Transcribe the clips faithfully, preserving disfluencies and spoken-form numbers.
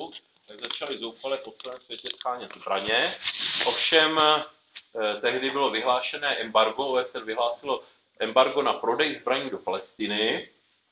Izraelu, tak začali zoufale po celém světě schánět zbraně. Ovšem tehdy bylo vyhlášené embargo, O S N vyhlásilo embargo na prodej zbraní do Palestiny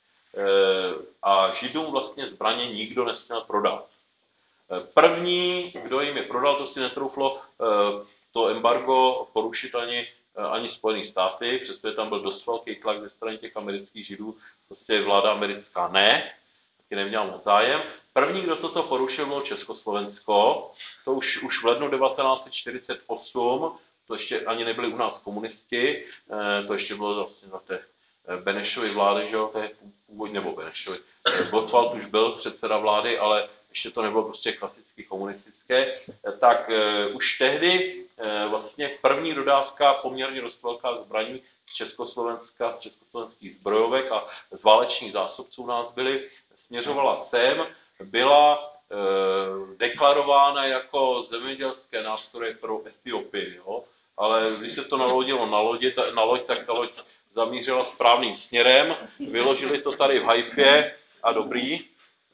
a Židům vlastně zbraně nikdo nesměl prodat. První, kdo jim je prodal, to si netrouflo to embargo porušit ani, ani Spojené státy, přestože tam byl dost velký tlak ze strany těch amerických Židů, prostě vláda americká ne, taky neměla moc zájem. První, kdo toto porušil, bylo Československo, to už, už v lednu devatenáct set čtyřicet osm, to ještě ani nebyli u nás komunisti, to ještě bylo vlastně za té Benešovy vlády, že jo, to je původně, nebo Benešovy. Gottwald už byl předseda vlády, ale ještě to nebylo prostě klasicky komunistické, tak uh, už tehdy uh, vlastně první dodávka poměrně dost velká zbraní z Československa, z československých zbrojovek a z válečných zásobců nás byly, směřovala sem, byla uh, deklarována jako zemědělské nástroje pro Etiopii, jo? Ale když se to nalodilo na, lodi, na loď, tak ta loď zamířila správným směrem, vyložili to tady v Haifě a dobrý.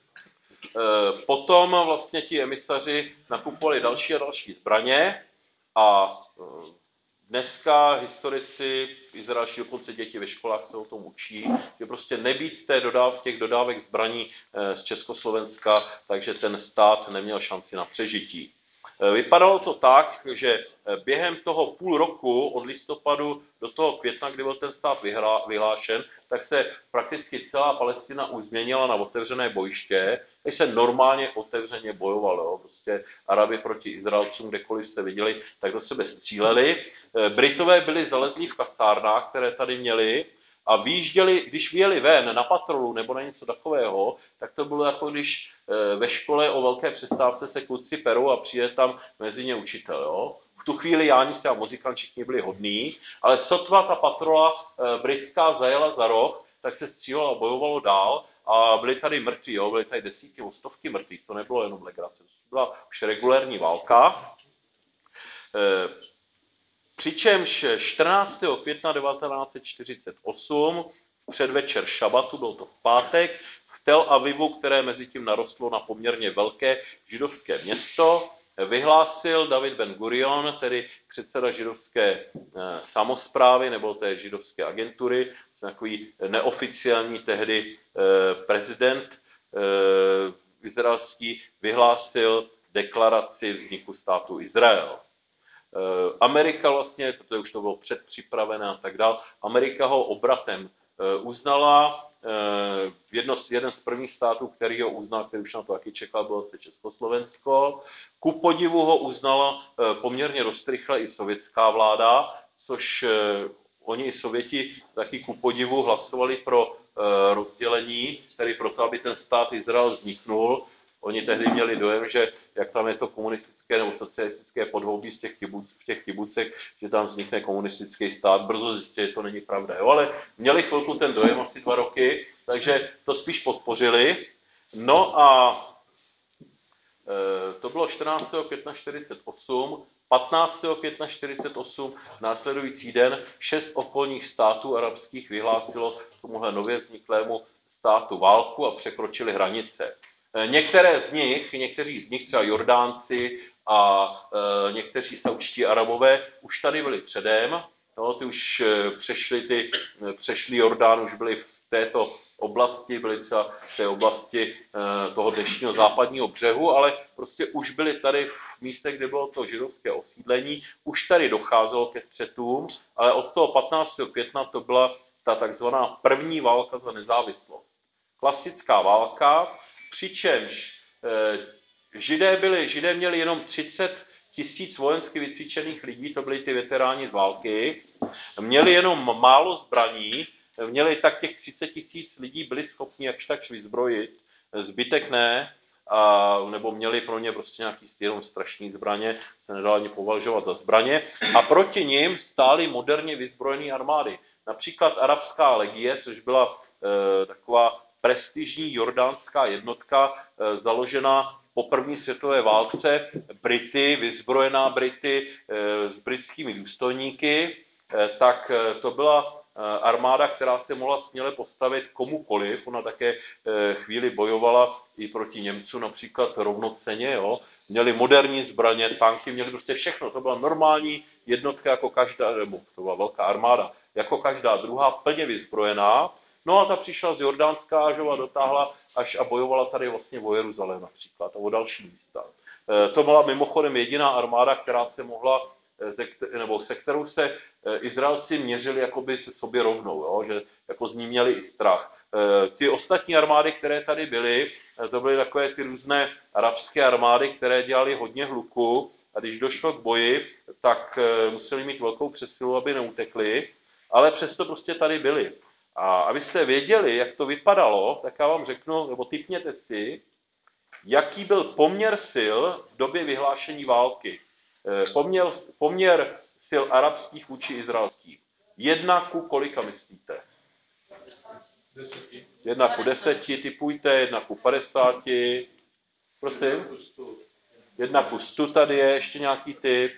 Potom vlastně ti emisaři nakupovali další a další zbraně a dneska historici, izraelští dokonce děti ve školách se o tom učí, že prostě nebýt té dodáv, těch dodávek zbraní z Československa, takže ten stát neměl šanci na přežití. Vypadalo to tak, že během toho půl roku od listopadu do toho května, kdy byl ten stát vyhlášen, tak se prakticky celá Palestina už změnila na otevřené bojiště, kde se normálně otevřeně bojovalo. Jo. Prostě Arabi proti Izraelcům, kdekoliv jste viděli, tak do sebe stříleli. Britové byli zalezlí v kasárnách, které tady měli, a výjížděli, když vyjeli ven na patrolu nebo na něco takového, tak to bylo jako když ve škole o velké přestávce se kluci perou a přijde tam mezi ně učitel. Jo? V tu chvíli Jánice a Mozikant všichni byli hodní, ale sotva ta patrola britská zajela za roh, tak se střílelo a bojovalo dál a byli tady mrtví, jo? Byly tady desítky o stovky mrtvých, to nebylo jenom legrace, to byla už regulérní válka. Přičemž čtrnáctého května devatenáct set čtyřicet osm, v předvečer šabatu, bylo to v pátek, v Tel Avivu, které mezi tím narostlo na poměrně velké židovské město, vyhlásil David Ben Gurion, tedy předseda židovské samosprávy nebo té židovské agentury, takový neoficiální tehdy prezident izraelský, vyhlásil deklaraci vzniku státu Izrael. Amerika vlastně, protože už to bylo předpřipravené a tak dál, Amerika ho obratem uznala. Jedno, jeden z prvních států, který ho uznal, který už na to taky čekal, bylo se Československo. Ku podivu ho uznala poměrně dost rychle i sovětská vláda, což oni i Sověti taky ku podivu hlasovali pro rozdělení, tedy proto, aby ten stát Izrael vzniknul. Oni tehdy měli dojem, že jak tam je to komunistické nebo socialistické podhoubí z těch kibuc, v těch kibucech, že tam vznikne komunistický stát. Brzo zjistili, že to není pravda. Jo? Ale měli chvilku ten dojem, asi dva roky, takže to spíš podpořili. No a e, to bylo čtrnáctého května čtyřicet osm. patnáctého května čtyřicet osm, následující den, šest okolních států arabských vyhlásilo tomuhle nově vzniklému státu válku a překročili hranice. Některé z nich, někteří z nich, třeba Jordánci a e, někteří saúdští Arabové, už tady byli předem, no, ty už přešli, ty, přešli Jordán, už byli v této oblasti, byli třeba v té oblasti e, toho dnešního západního břehu, ale prostě už byli tady v místech, kde bylo to židovské osídlení, už tady docházelo ke střetům, ale od toho patnáctého května to byla ta takzvaná první válka za nezávislost. Klasická válka, přičemž eh, židé, byli, židé měli jenom třicet tisíc vojensky vycvičených lidí, to byli ty veteráni z války, měli jenom málo zbraní, měli tak těch třicet tisíc lidí byli schopni jakž takž vyzbrojit, zbytek ne, a, nebo měli pro ně prostě nějaký jenom strašný zbraně, se nedalo ani považovat za zbraně, a proti nim stály moderně vyzbrojené armády. Například arabská legie, což byla eh, taková prestižní jordánská jednotka e, založená po první světové válce, Brity, vyzbrojená Brity e, s britskými důstojníky, e, tak e, to byla armáda, která se mohla směle postavit komukoliv. Ona také chvíli bojovala i proti Němcům, například rovnocenně. Jo. Měli moderní zbraně, tanky, měli prostě všechno. To byla normální jednotka, jako každá, nebo to byla velká armáda, jako každá druhá, plně vyzbrojená. No a ta přišla z Jordánska až a dotáhla až a bojovala tady vlastně o Jeruzalém například a o další místa. To byla mimochodem jediná armáda, která se mohla, nebo se kterou se Izraelci měřili jakoby se sobě rovnou, jo? Že jako z ní měli i strach. Ty ostatní armády, které tady byly, to byly takové ty různé arabské armády, které dělaly hodně hluku a když došlo k boji, tak museli mít velkou přesilu, aby neutekli, ale přesto prostě tady byli. A abyste věděli, jak to vypadalo, tak já vám řeknu, nebo tipněte si, jaký byl poměr sil v době vyhlášení války. Poměr, poměr sil arabských vůči izraelských. Jedna ku kolika myslíte? Jedna ku deseti, typujte, jedna ku padesáti. Prosím? Jedna ku stu tady je, ještě nějaký typ.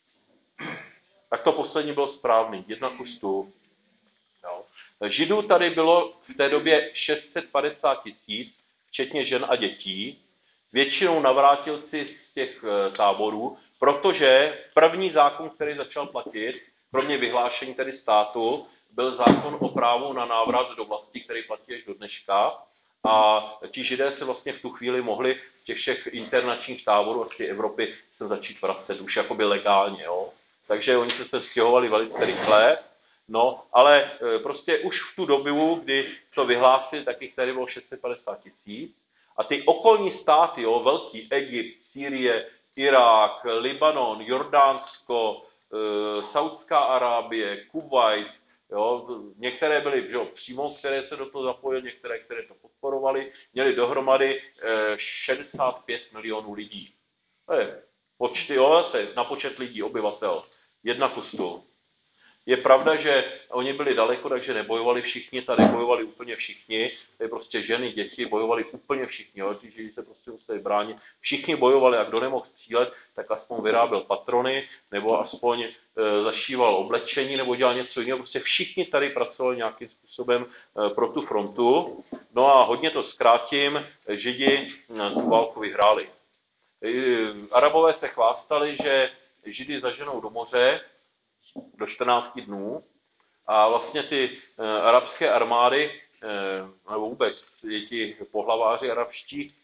Tak to poslední bylo správný, jedna ku stu. No. Židů tady bylo v té době šest set padesát tisíc, včetně žen a dětí. Většinou navrátilci z těch táborů, protože první zákon, který začal platit, kromě vyhlášení tedy státu, byl zákon o právu na návrat do vlasti, který platí až do dneška. A ti Židé se vlastně v tu chvíli mohli z těch všech internačních táborů a z té Evropy se začít vracet už jakoby legálně. Jo? Takže oni se se stěhovali velice rychle. No, ale prostě už v tu dobu, kdy to vyhlásili, tak jich tady bylo šest set padesát tisíc. A ty okolní státy, jo, velký Egypt, Sýrie, Irák, Libanon, Jordánsko, e, Saudská Arábie, Kuvajt, jo, některé byly jo, přímo, které se do toho zapojily, některé, které to podporovaly, měly dohromady e, šedesát pět milionů lidí. To je počty, jo, to je na počet lidí, obyvatel, jedna ku stu. Je pravda, že oni byli daleko, takže nebojovali všichni, tady bojovali úplně všichni, tady prostě ženy, děti, bojovali úplně všichni, jo? Ti Židi se prostě museli bránit. Všichni bojovali a kdo nemohl střílet, tak aspoň vyráběl patrony, nebo aspoň e, zašíval oblečení, nebo dělal něco jiného. Prostě všichni tady pracovali nějakým způsobem e, pro tu frontu. No a hodně to zkrátím, Židi e, tu válku vyhráli. E, Arabové se chvástali, že Židy zaženou do moře, do čtrnácti dnů a vlastně ty e, arabské armády, e, nebo vůbec ti pohlaváři arabští, e,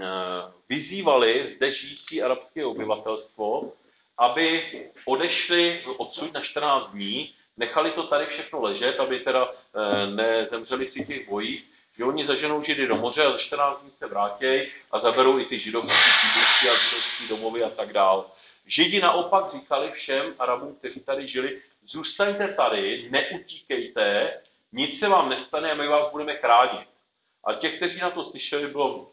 vyzývali zde žijící arabské obyvatelstvo, aby odešli odsud na čtrnáct dní, nechali to tady všechno ležet, aby teda e, nezemřeli při těch bojích, že oni zaženou Židy do moře a za čtrnáct dní se vrátí a zaberou i ty židovské kibuci a židovské domovy a tak dál. Židi naopak říkali všem Arabům, kteří tady žili, zůstaňte tady, neutíkejte, nic se vám nestane a my vás budeme chránit. A těch, kteří na to slyšeli, bylo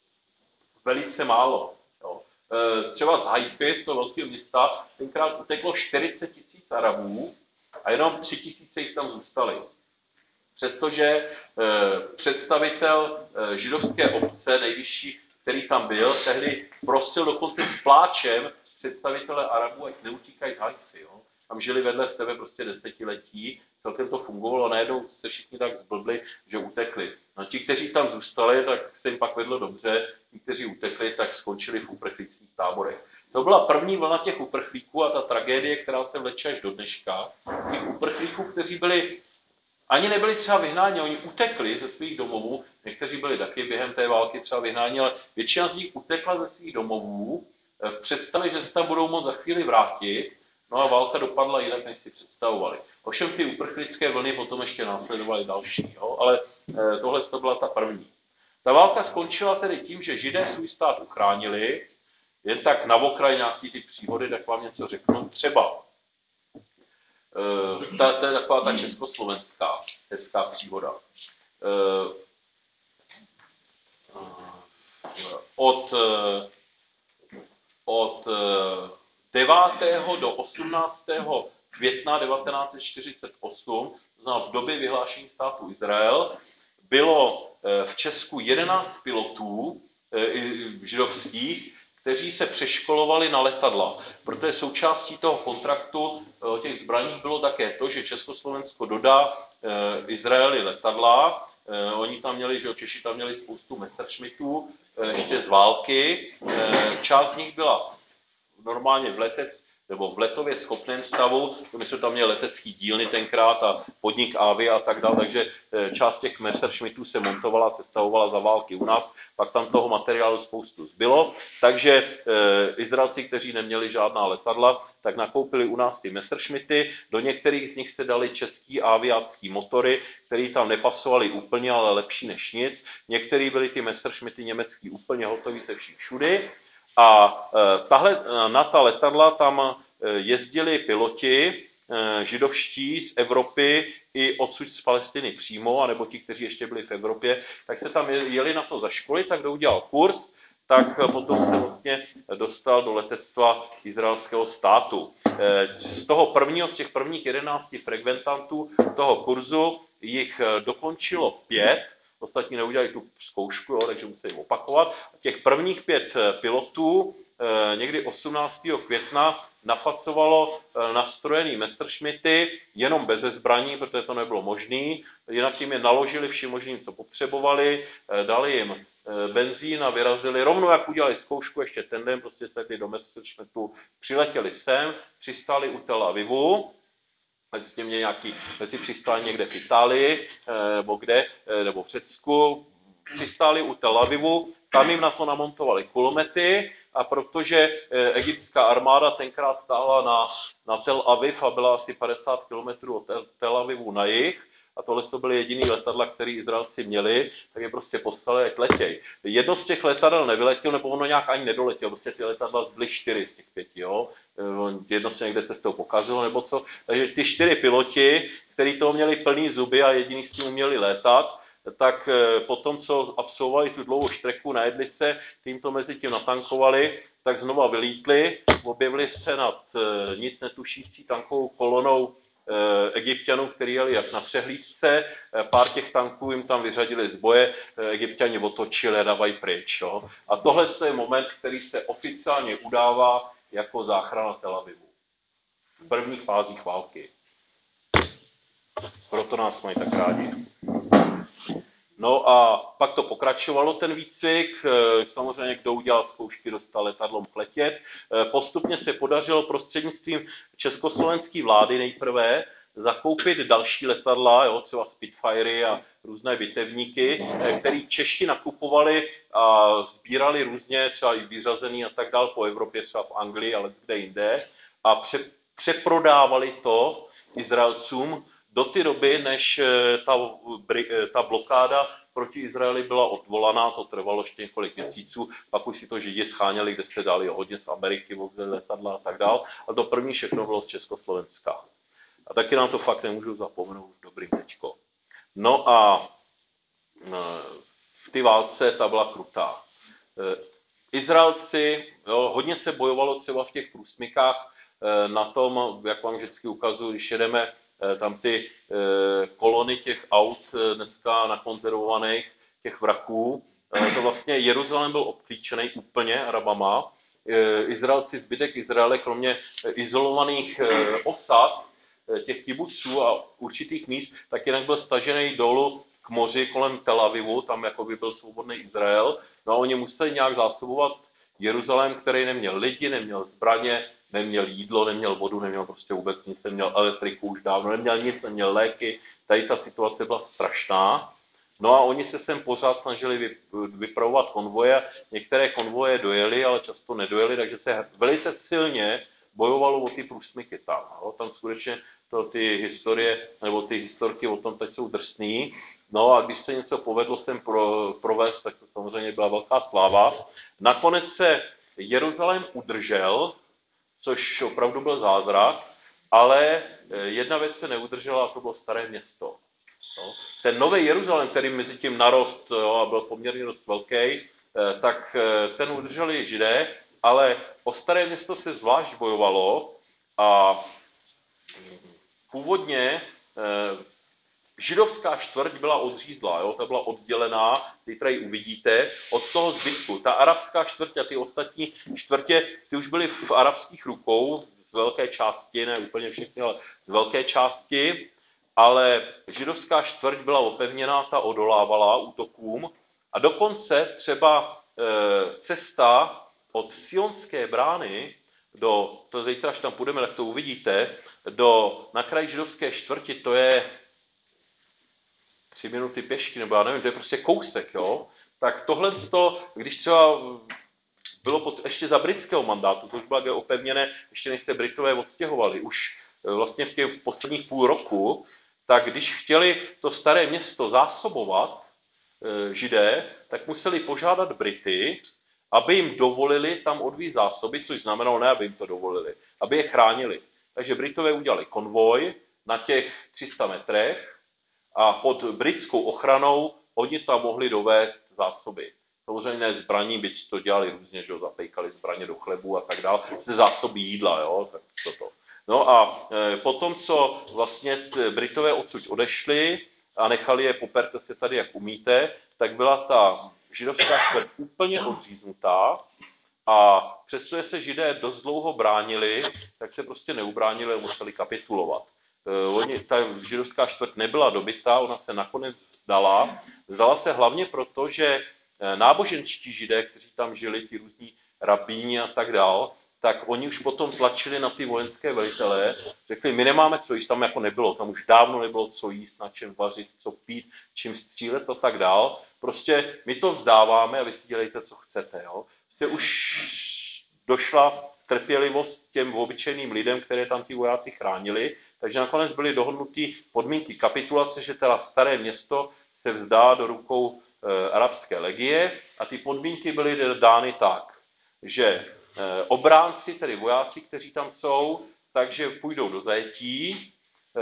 velice málo. Jo. Třeba z Haify, z toho velkého města, tenkrát uteklo čtyřicet tisíc Arabů a jenom tři tisíce jich tam zůstali. Přestože představitel židovské obce, nejvyšší, který tam byl, tehdy prosil dokonce s pláčem představitele Arabů, ať neutíkají z Haify. Jo. Tam žili vedle sebe prostě desetiletí, celkem to fungovalo a najednou se všichni tak zblbli, že utekli. No ti, kteří tam zůstali, tak se jim pak vedlo dobře, ti, kteří utekli, tak skončili v uprchlických táborech. To byla první vlna těch uprchlíků a ta tragédie, která se vleče až do dneška. Těch uprchlíků, kteří byli, ani nebyli třeba vyhnáni, oni utekli ze svých domovů, někteří byli taky během té války třeba vyhnáni, ale většina z nich utekla ze svých domovů, v představě, že se tam budou moct za chvíli vrátit, no a válka dopadla jinak, než si představovali. Ovšem ty uprchlické vlny potom ještě následovaly další, jo? Ale e, tohle to byla ta první. Ta válka skončila tedy tím, že Židé svůj stát uchránili, jen tak na okraj nějaký ty příhody, tak vám něco řeknu. Třeba, e, ta, to je taková ta československá hezká příhoda. E, od Od devátého do osmnáctého května devatenáct set čtyřicet osm, to znamená v době vyhlášení státu Izrael, bylo v Česku jedenáct pilotů židovských, kteří se přeškolovali na letadla. Protože součástí toho kontraktu o těch zbraních bylo také to, že Československo dodá Izraeli letadla. Oni tam měli, že Češi tam měli spoustu Messerschmittů, ještě z války. Část z nich byla normálně v letec, nebo v letově schopném stavu, my jsme tam měli letecký dílny tenkrát a podnik Avia a tak dále, takže část těch Messerschmittů se montovala, sestavovala za války u nás, pak tam toho materiálu spoustu zbylo, takže e, Izraelci, kteří neměli žádná letadla, tak nakoupili u nás ty Messerschmitty, do některých z nich se dali český aviácký motory, které tam nepasovaly úplně, ale lepší než nic, některé byly ty Messerschmitty německý úplně hotový se vším všudy. A tahle, na ta letadla tam jezdili piloti židovští z Evropy i odsud z Palestiny přímo, anebo ti, kteří ještě byli v Evropě, tak se tam jeli na to za školy, tak kdo udělal kurz, tak potom se vlastně dostal do letectva izraelského státu. Z toho prvního, z těch prvních jedenácti frekventantů toho kurzu jich dokončilo pět, ostatní neudělali tu zkoušku, jo, takže musí opakovat. Těch prvních pět pilotů někdy osmnáctého května nafacovalo nastrojený Messerschmitty jenom bez zbraní, protože to nebylo možné. Jinak jim je naložili vším možným, co potřebovali, dali jim benzín a vyrazili. Rovnou jak udělali zkoušku ještě ten den, prostě sedli do Messerschmittu, přiletěli sem, přistáli u Tel Avivu, vlastně mě nějaký, mezi přistáli někde v Itálii, nebo kde, nebo v Řecku, přistáli u Tel Avivu, tam jim na to namontovali kulomety a protože egyptská armáda tenkrát stála na, na Tel Aviv a byla asi padesát kilometrů od Tel Avivu na jih, a tohle to byly jediný letadla, které Izraelci měli, tak je prostě poslali, jak letěj. Jedno z těch letadel nevyletělo, nebo ono nějak ani nedoletělo, prostě ty letadla zbyly čtyři z těch pěti, jo. Jedno se někde cestou pokazilo, nebo co. Takže ty čtyři piloti, kteří toho měli plný zuby a jediný s tím uměli létat, tak potom, co absolvovali tu dlouhou štreku, najedli se, tím to mezi tím natankovali, tak znova vylítli, objevili se nad nic netušící tankovou kolonou Egypťanů, kteří jeli jak na přehlídce, pár těch tanků jim tam vyřadili z boje, Egypťani otočili a dávají pryč. Jo. A tohle je moment, který se oficiálně udává jako záchrana Tel Avivu. V prvních fázích války. Proto nás mají tak rádi. No a pak to pokračovalo ten výcvik, samozřejmě kdo udělal zkoušky, dostal letadlom letět. Postupně se podařilo prostřednictvím československé vlády nejprve zakoupit další letadla, jo, třeba Spitfirey a různé bitevníky, který Češi nakupovali a sbírali různě, třeba i vyřazený a tak dál po Evropě, třeba v Anglii, ale kde jinde, a pře- přeprodávali to Izraelcům do té doby, než ta, ta blokáda proti Izraeli byla odvolaná, to trvalo ještě několik měsíců, pak už si to Židi scháněli, kde se dali hodně z Ameriky, vozili letadla a tak dál, a to první všechno bylo z Československa. A taky nám to fakt nemůžu zapomenout, dobrý tečko. No a v té válce ta byla krutá. Izraelci, jo, hodně se bojovalo třeba v těch průsmykách na tom, jak vám vždycky ukazuju, když jedeme tam ty kolony těch aut dneska nakonzervovaných, těch vraků, to vlastně Jeruzalém byl obklíčený úplně Arabama. Izraelci, zbytek Izraele, kromě izolovaných osad, těch kibuců a určitých míst, tak jinak byl stažený dolů k moři kolem Tel Avivu, tam jako by byl svobodný Izrael. No a oni museli nějak zásobovat Jeruzalém, který neměl lidi, neměl zbraně, neměl jídlo, neměl vodu, neměl prostě vůbec nic, neměl elektriku už dávno, neměl nic, neměl léky. Tady ta situace byla strašná. No a oni se sem pořád snažili vypravovat konvoje. Některé konvoje dojeli, ale často nedojeli, takže se velice silně bojovalo o ty průsmyky tam. No. Tam skutečně to, ty historie, nebo ty historky o tom teď jsou drsný. No a když se něco povedlo sem pro, provést, tak to samozřejmě byla velká sláva. Nakonec se Jeruzalém udržel, což opravdu byl zázrak, ale jedna věc se neudržela, a to bylo Staré Město. No. Ten nový Jeruzalém, který mezi tím narost jo, a byl poměrně dost velký, tak ten udrželi Židé, ale o Staré Město se zvlášť bojovalo a původně židovská čtvrť byla odřízlá, jo? Ta byla oddělená, ty tady uvidíte, od toho zbytku. Ta arabská čtvrť a ty ostatní čtvrtě, ty už byly v arabských rukou, z velké části, ne úplně všechny, ale z velké části, ale židovská čtvrť byla opevněná, ta odolávala útokům a dokonce třeba e, cesta od Sionské brány do, to zítra, až tam půjdeme, tak to uvidíte, do, na kraji židovské čtvrti, to je tři minuty pěšky, nebo já nevím, to je prostě kousek, jo, tak tohle, když třeba bylo pod, ještě za britského mandátu, to už bylo opevněné, ještě než se Britové odstěhovali, už vlastně v těch posledních půl roku, tak když chtěli to staré město zásobovat e, Židé, tak museli požádat Brity, aby jim dovolili tam odvízt zásoby, což znamenalo ne, aby jim to dovolili, aby je chránili. Takže Britové udělali konvoj na těch tři sta metrech a pod britskou ochranou oni tam mohli dovést zásoby. Samozřejmě ne zbraní, byť to dělali různě, že jo, zapejkali zbraně do chlebu a tak dále, se zásoby jídla, jo, tak toto. No a e, potom, co vlastně Britové odsud odešli a nechali je, poperte se tady, jak umíte, tak byla ta židovská čtvrť úplně odříznutá a přestože se Židé dost dlouho bránili, tak se prostě neubránili a museli kapitulovat. E, oni, ta židovská čtvrť nebyla dobytá, ona se nakonec vzdala. Vzdala se hlavně proto, že náboženští Židé, kteří tam žili, ty různí rabíni a tak dál, tak oni už potom tlačili na ty vojenské velitelé, řekli, my nemáme co jíst, tam jako nebylo, tam už dávno nebylo co jíst, na čem vařit, co pít, čím střílet a tak dál. Prostě my to vzdáváme a vy si dělejte, co chcete. Jo. Prostě už došla trpělivost těm obyčejným lidem, které tam ty vojáci chránili, takže nakonec byly dohodnuty podmínky kapitulace, že teda staré město se vzdá do rukou e, arabské legie a ty podmínky byly dány tak, že e, obránci, tedy vojáci, kteří tam jsou, takže půjdou do zajetí, e,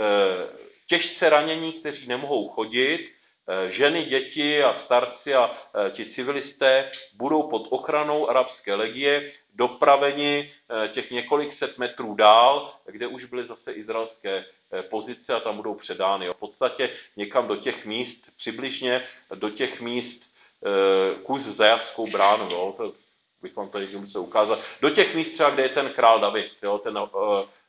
těžce ranění, kteří nemohou chodit, e, ženy, děti a starci a e, ti civilisté budou pod ochranou arabské legie dopraveni e, těch několik set metrů dál, kde už byly zase izraelské pozice a tam budou předány. V podstatě někam do těch míst, přibližně do těch míst e, kus za Jackou bránu, jo, to bych vám tady musel ukázat, do těch míst třeba, kde je ten král David, jo, ten, e, e,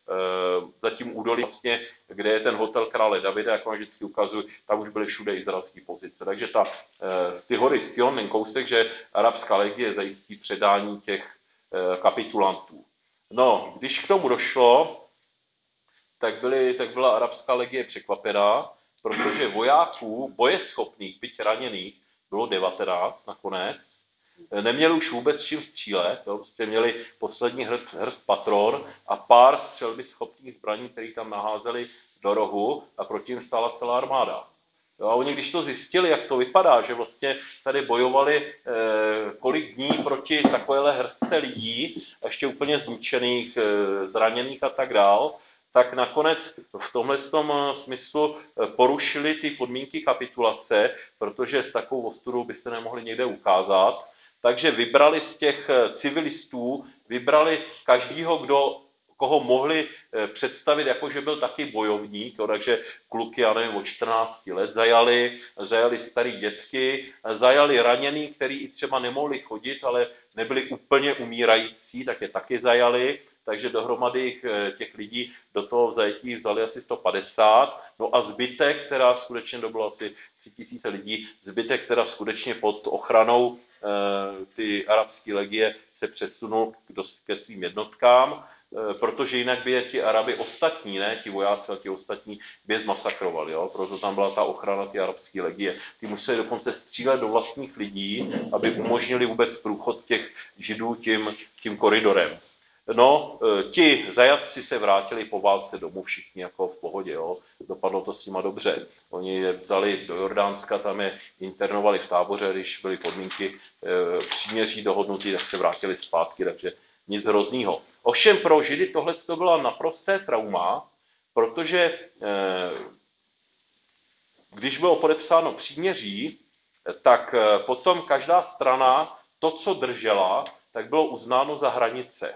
za tím údolí vlastně, kde je ten hotel krále Davida, jak vám vždycky ukazuju, tam už byly všude izraelské pozice. Takže ta, e, ty hory Sion, ten kousek, že arabská legie zajistí předání těch e, kapitulantů. No, když k tomu došlo, tak, byly, tak byla arabská legie překvapená, protože vojáků bojeschopných, byť raněných, bylo devatenáct nakonec. Neměli už vůbec čím střílet, jo, prostě měli poslední hrst, hrst patron a pár střelby schopných zbraní, které tam naházeli do rohu a proti jim stála celá armáda. Jo, a oni, když to zjistili, jak to vypadá, že vlastně tady bojovali eh, kolik dní proti takovéhle hrstce lidí, ještě úplně zničených, eh, zraněných a tak dál, tak nakonec v tomhle smyslu porušili ty podmínky kapitulace, protože s takovou ostudou by se nemohli někde ukázat. Takže vybrali z těch civilistů, vybrali každýho, kdo, koho mohli představit, jako že byl taky bojovník, jo, takže kluky, já nevím, od čtrnácti let zajali, zajali starý dětky, zajali raněný, který i třeba nemohli chodit, ale nebyli úplně umírající, tak je taky zajali. Takže dohromady těch lidí do toho zajetí vzali asi sto padesát. No a zbytek, která skutečně, to bylo asi tři tisíce lidí, zbytek, která skutečně pod ochranou e, ty arabské legie se přesunul ke svým jednotkám, e, protože jinak by je ti Araby ostatní, ne ti vojáci, ale ti ostatní by je zmasakrovali. Jo? Proto tam byla ta ochrana ty arabské legie. Ty museli dokonce střílet do vlastních lidí, aby umožnili vůbec průchod těch židů tím, tím koridorem. No, ti zajatci se vrátili po válce domů všichni jako v pohodě, jo. Dopadlo to s nima dobře. Oni je vzali do Jordánska, tam je internovali v táboře, když byly podmínky e, příměří dohodnutý, tak se vrátili zpátky, takže nic hroznýho. Ovšem pro Židy tohle to byla naprosté trauma, protože e, když bylo podepsáno příměří, tak potom každá strana to, co držela, tak bylo uznáno za hranice.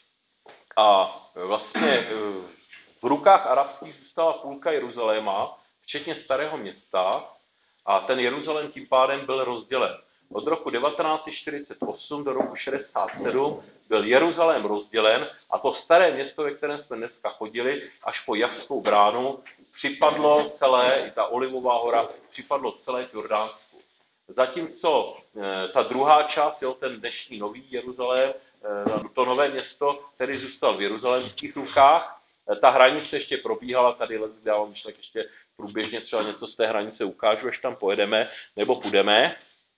A vlastně v rukách arabských zůstala půlka Jeruzaléma včetně Starého Města, a ten Jeruzalém tím pádem byl rozdělen. Od roku devatenáct set čtyřicet osm do roku šedesát sedm byl Jeruzalém rozdělen a to Staré Město, ve kterém jsme dneska chodili, až po Jahskou bránu, připadlo celé, i ta Olivová hora, připadlo celé k Jordánsku. Zatímco e, ta druhá část, jo, ten dnešní nový Jeruzalém, e, to nové město, který zůstal v jeruzalémských rukách, e, ta hranice ještě probíhala, tady já vám myšlek ještě průběžně třeba něco z té hranice ukážu, až tam pojedeme, nebo půjdeme.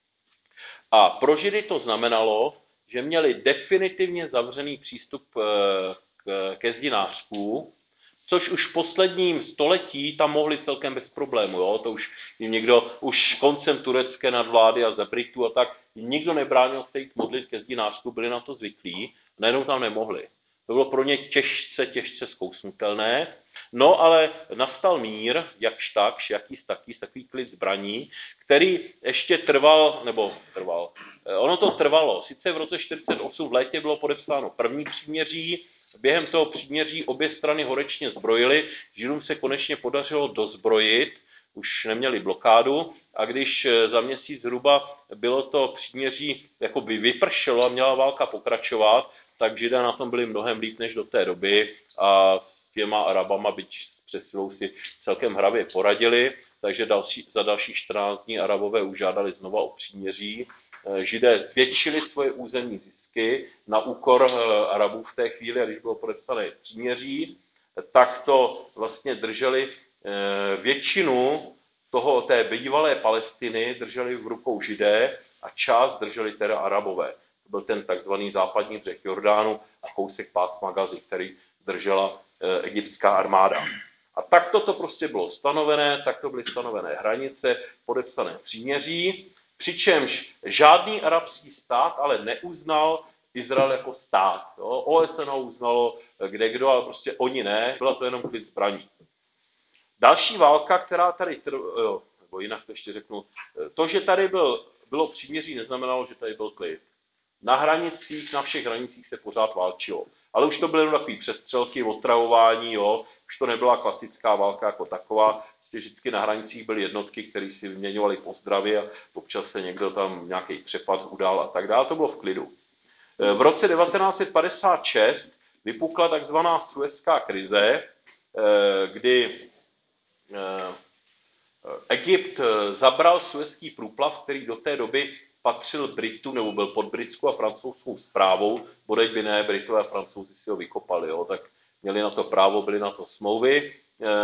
A pro Židy to znamenalo, že měli definitivně zavřený přístup e, k, ke zdi nářků, což už v posledním století tam mohli celkem bez problému. Jo? To už jim někdo, už koncem turecké nadvlády a za Britů a tak, jim nikdo nebránil se jít modlit ke zdi nářků, byli na to zvyklí, najednou tam nemohli. To bylo pro ně těžce, těžce zkousnutelné. No ale nastal mír, jakž takž, jakýs taký, takový klid zbraní, který ještě trval, nebo trval, ono to trvalo. Sice v roce čtyřicet osm v létě bylo podepsáno první příměří, během toho příměří obě strany horečně zbrojily, Židům se konečně podařilo dozbrojit, už neměli blokádu a když za měsíc zhruba bylo to příměří jakoby vypršelo a měla válka pokračovat, tak Židé na tom byli mnohem líp než do té doby a s těma Arabama, byť s přesilou si celkem hravě poradili, takže další, za další čtrnáct dní Arabové užádali znova o příměří. Židé zvětšili svoje územní zisky na úkor Arabů v té chvíli, a když bylo podepsané příměří, tak to vlastně drželi většinu toho, té bývalé Palestiny drželi v rukou Židé a část drželi teda Arabové. To byl ten takzvaný západní břeh Jordánu a kousek pásma Gazy, který držela egyptská armáda. A takto to prostě bylo stanovené, takto byly stanovené hranice, podepsané příměří, přičemž žádný arabský stát ale neuznal Izrael jako stát. Jo. O S N ho uznalo kde kdo, ale prostě oni ne, byla to jenom klid zbraní. Další válka, která tady, jo, nebo jinak to ještě řeknu, to, že tady byl, bylo příměří, neznamenalo, že tady byl klid. Na hranicích, na všech hranicích se pořád válčilo. Ale už to byly jenom takové přestřelky, otravování, jo. Už to nebyla klasická válka jako taková. Vždycky na hranicích byly jednotky, které si vyměňovaly pozdravy a občas se někdo tam nějaký přepad udál a tak dále. To bylo v klidu. V roce devatenáct set padesát šest vypukla takzvaná Suezská krize, kdy Egypt zabral Suezský průplav, který do té doby patřil Britům, nebo byl pod britskou a francouzskou správou, bodejť by ne, Britové a Francouzi si ho vykopali, jo, tak měli na to právo, byly na to smlouvy.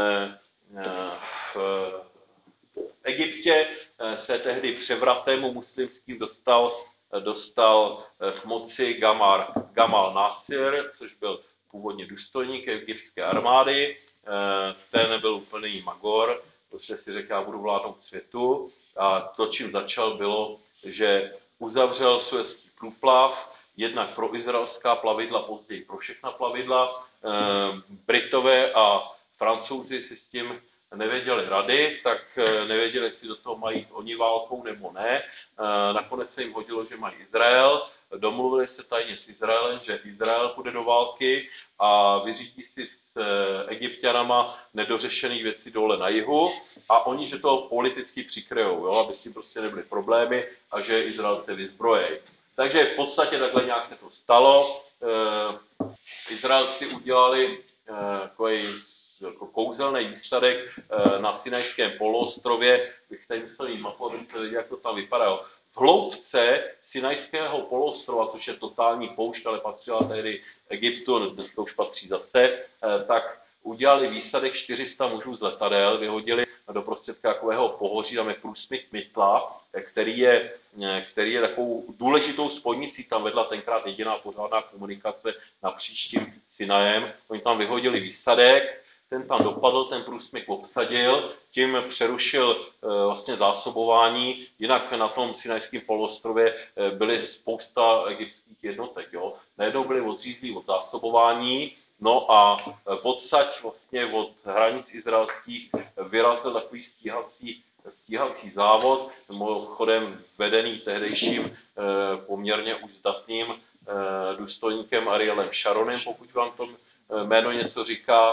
V Egyptě se tehdy převratem muslimským dostal, dostal k moci Gamal, Gamal Nasir, což byl původně důstojník egyptské armády. Ten byl úplný magor, protože si řekl, já budu vládnout světu. A to, čím začal, bylo, že uzavřel Suezský průplav, jednak pro izraelská plavidla, později pro všechna plavidla. Britové a Francouzi si s tím nevěděli rady, tak nevěděli, jestli do toho mají jít oni válkou nebo ne. Nakonec se jim hodilo, že mají Izrael. Domluvili se tajně s Izraelem, že Izrael půjde do války a vyřídí si s Egypťanama nedořešené věci dole na jihu a oni, že to politicky přikryjou, jo, aby s tím prostě nebyly problémy a že Izraelce vyzbrojejí. Takže v podstatě takhle nějak se to stalo. Izraelci udělali takový jako kouzelný výsadek na Sinajském poloostrově, bych tady musel jít mapu, abyste věděli, jak to tam vypadalo. V hloubce Sinajského poloostrova, což je totální poušť, ale patřila tehdy Egyptu, dnes to už patří zase, tak udělali výsadek čtyři sta mužů z letadel, vyhodili do prostředka takového pohoří, tam je průsmyk Mytla, který je, který je takovou důležitou spojnicí, tam vedla tenkrát jediná pořádná komunikace napříč tím Sinajem. Oni tam vyhodili výsadek, ten tam dopadl, ten průsmyk obsadil, tím přerušil e, vlastně zásobování, jinak na tom Sinajském poloostrově e, byly spousta egyptských jednotek. Jo. Najednou byly odřízlí od zásobování, no a odsaď vlastně od hranic izraelských vyrazil takový stíhací, stíhací závod, mimochodem vedený tehdejším e, poměrně už zdatným e, důstojníkem Arielem Sharonem, pokud vám to jméno něco říká.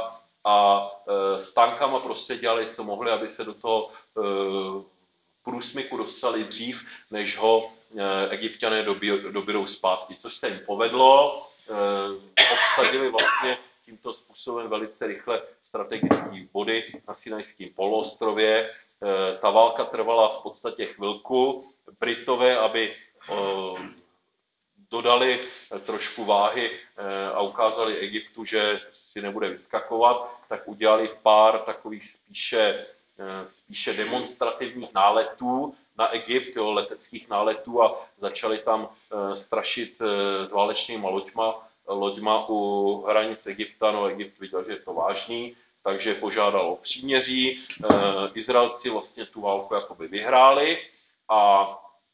a s tankama prostě dělali, co mohli, aby se do toho průsmyku dostali dřív, než ho Egypťané dobydou zpátky, což se jim povedlo. Obsadili vlastně tímto způsobem velice rychle strategické body na Sinajském poloostrově. Ta válka trvala v podstatě chvilku. Britové, aby dodali trošku váhy a ukázali Egyptu, že si nebude vyskakovat, tak udělali pár takových spíše, spíše demonstrativních náletů na Egypt, jo, leteckých náletů, a začali tam strašit s válečnýma loďma, loďma u hranic Egypta. No, Egypt viděl, že je to vážný, takže požádal o příměří. Izraelci vlastně tu válku jakoby vyhráli a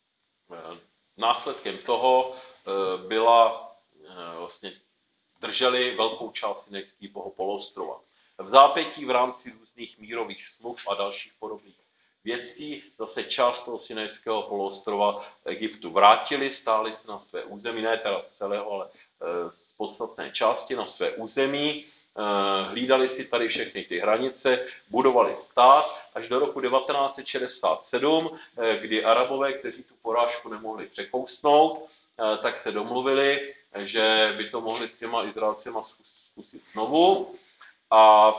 následkem toho byla vlastně drželi velkou část Sinajského poloostrova. V zápětí v rámci různých mírových smluv a dalších podobných věcí zase část toho Sinajského poloostrova Egyptu vrátili, stáli se na své území, ne teda z celého, ale z podstatné části na své území, hlídali si tady všechny ty hranice, budovali stát až do roku devatenáct set šedesát sedm, kdy Arabové, kteří tu porážku nemohli překousnout, tak se domluvili, že by to mohli s těma Izraelcema zkusit znovu, a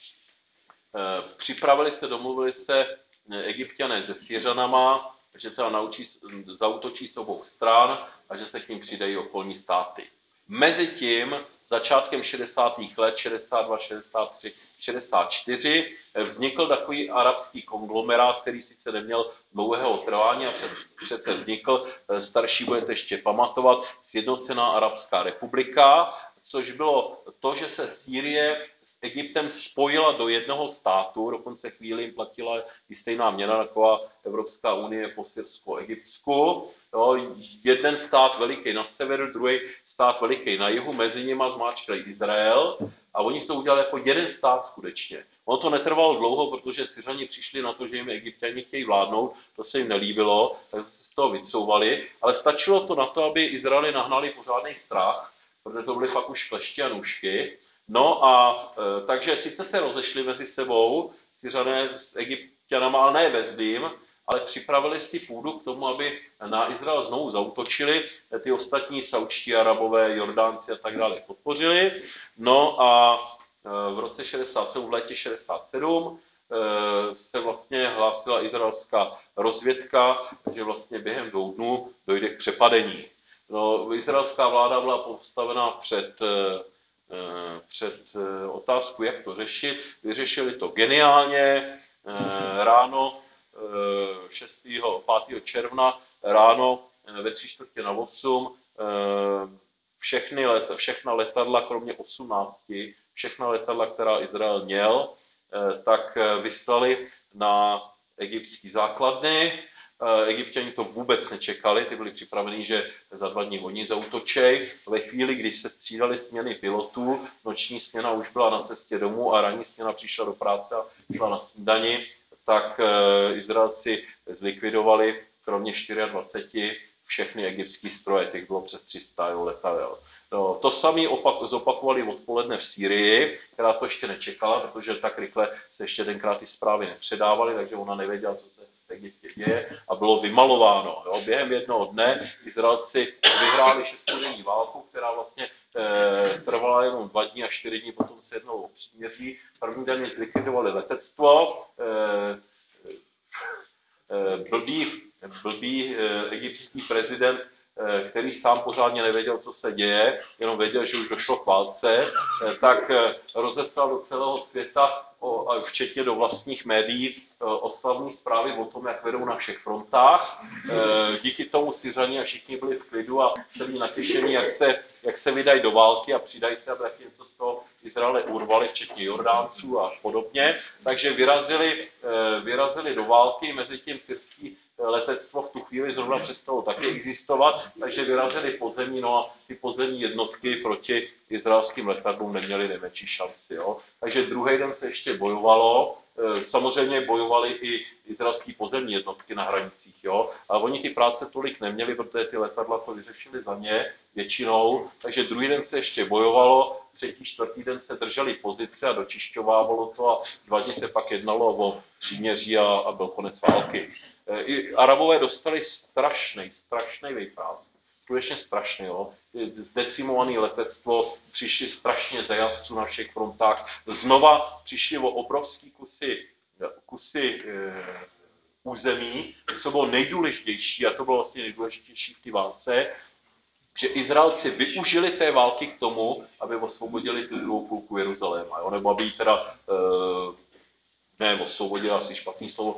připravili se, domluvili se Egypťané se Syřanama, že teda naučí, zaútočí s obou stran a že se k ním přidají okolní státy. Mezitím začátkem šedesátých let, šedesát dva, šedesát tři, šedesát čtyři, vznikl takový arabský konglomerát, který sice neměl dlouhého trvání a přece vznikl, starší budete ještě pamatovat, Sjednocená arabská republika, což bylo to, že se Sýrie s Egyptem spojila do jednoho státu, dokonce chvíli jim platila i stejná měna, taková Evropská unie po syrsko-egyptsku. Jeden stát veliký na severu, druhý stát veliký na jihu, mezi nimi zmáčkli Izrael a oni to udělali jako jeden stát skutečně. Ono to netrvalo dlouho, protože Syřani přišli na to, že jim Egypťani chtějí vládnout, to se jim nelíbilo, tak se z toho vycouvali, ale stačilo to na to, aby Izraeli nahnali pořádný strach, protože to byly fakt už klešti a nůžky. No a e, takže sice se rozešli mezi sebou Syřané s Egypťanama, ale ne ve zlým, ale připravili si půdu k tomu, aby na Izrael znovu zaútočili, ty ostatní saúdští Arabové, Jordánci a tak dále podpořili. No a v roce šedesát sedm, v létě šedesát sedm se vlastně hlásila izraelská rozvědka, že vlastně během dvou dnů dojde k přepadení. No, izraelská vláda byla postavena před, před otázku, jak to řešit. Vyřešili to geniálně. Ráno šestého pátého června ráno ve tři čtvrtě na osm všechny let, všechna letadla, kromě osmnácti, všechna letadla, která Izrael měl, tak vyslali na egyptský základny. Egypťani to vůbec nečekali, ty byli připraveni, že za dva dní oni zaútočej. Ve chvíli, když se střídaly směny pilotů, noční směna už byla na cestě domů a ranní směna přišla do práce a šla na snídani, tak Izraelci zlikvidovali kromě dvaceti čtyř všechny egyptské stroje, těch bylo přes tři sta letadel. No, to samé opak, zopakovali odpoledne v Sýrii, která to ještě nečekala, protože tak rychle se ještě tenkrát ty zprávy nepředávaly, takže ona nevěděla, co se v Egyptě děje, a bylo vymalováno. Jo. Během jednoho dne Izraelci vyhráli šestidenní válku, která vlastně eh, trvala jenom dva dny a čtyři dny, potom se jednalo o příměří. První den zlikvidovali letectvo, eh, eh, blbý, blbý eh, egyptský prezident, který sám pořádně nevěděl, co se děje, jenom věděl, že už došlo k válce, tak rozeslal do celého světa, včetně do vlastních médií, oslavní zprávy o tom, jak vedou na všech frontách. Díky tomu Syřani a všichni byli v klidu a byli natěšení, jak se, jak se vydají do války a přidají se, aby něco z toho Izraele urvali, včetně Jordánců a podobně. Takže vyrazili, vyrazili do války, mezi tím syrský letectvo v tu chvíli zrovna přestalo taky existovat, takže vyrazili pozemí, no a ty pozemní jednotky proti izraelským letadlům neměly nejmenší šanci. Jo. Takže druhý den se ještě bojovalo, samozřejmě bojovali i izraelský pozemní jednotky na hranicích, jo, ale oni ty práce tolik neměli, protože ty letadla to vyřešili za ně většinou, takže druhý den se ještě bojovalo, třetí, čtvrtý den se drželi pozice a dočišťovávalo to a dva dny se pak jednalo o příměří a, a byl konec války. I Arabové dostali strašný, strašný vejpás, skutečně strašný, jo. Zdecimovaný letectvo, přišli strašně zajatců na všech frontách, znova přišli o obrovský kusy, kusy e, území, co bylo nejdůležitější, a to bylo vlastně nejdůležitější v té válce, že Izraelci využili té války k tomu, aby osvobodili tu druhou půlku Jeruzaléma, jo? Nebo aby ji teda, e, ne, osvobodili, asi špatný slovo,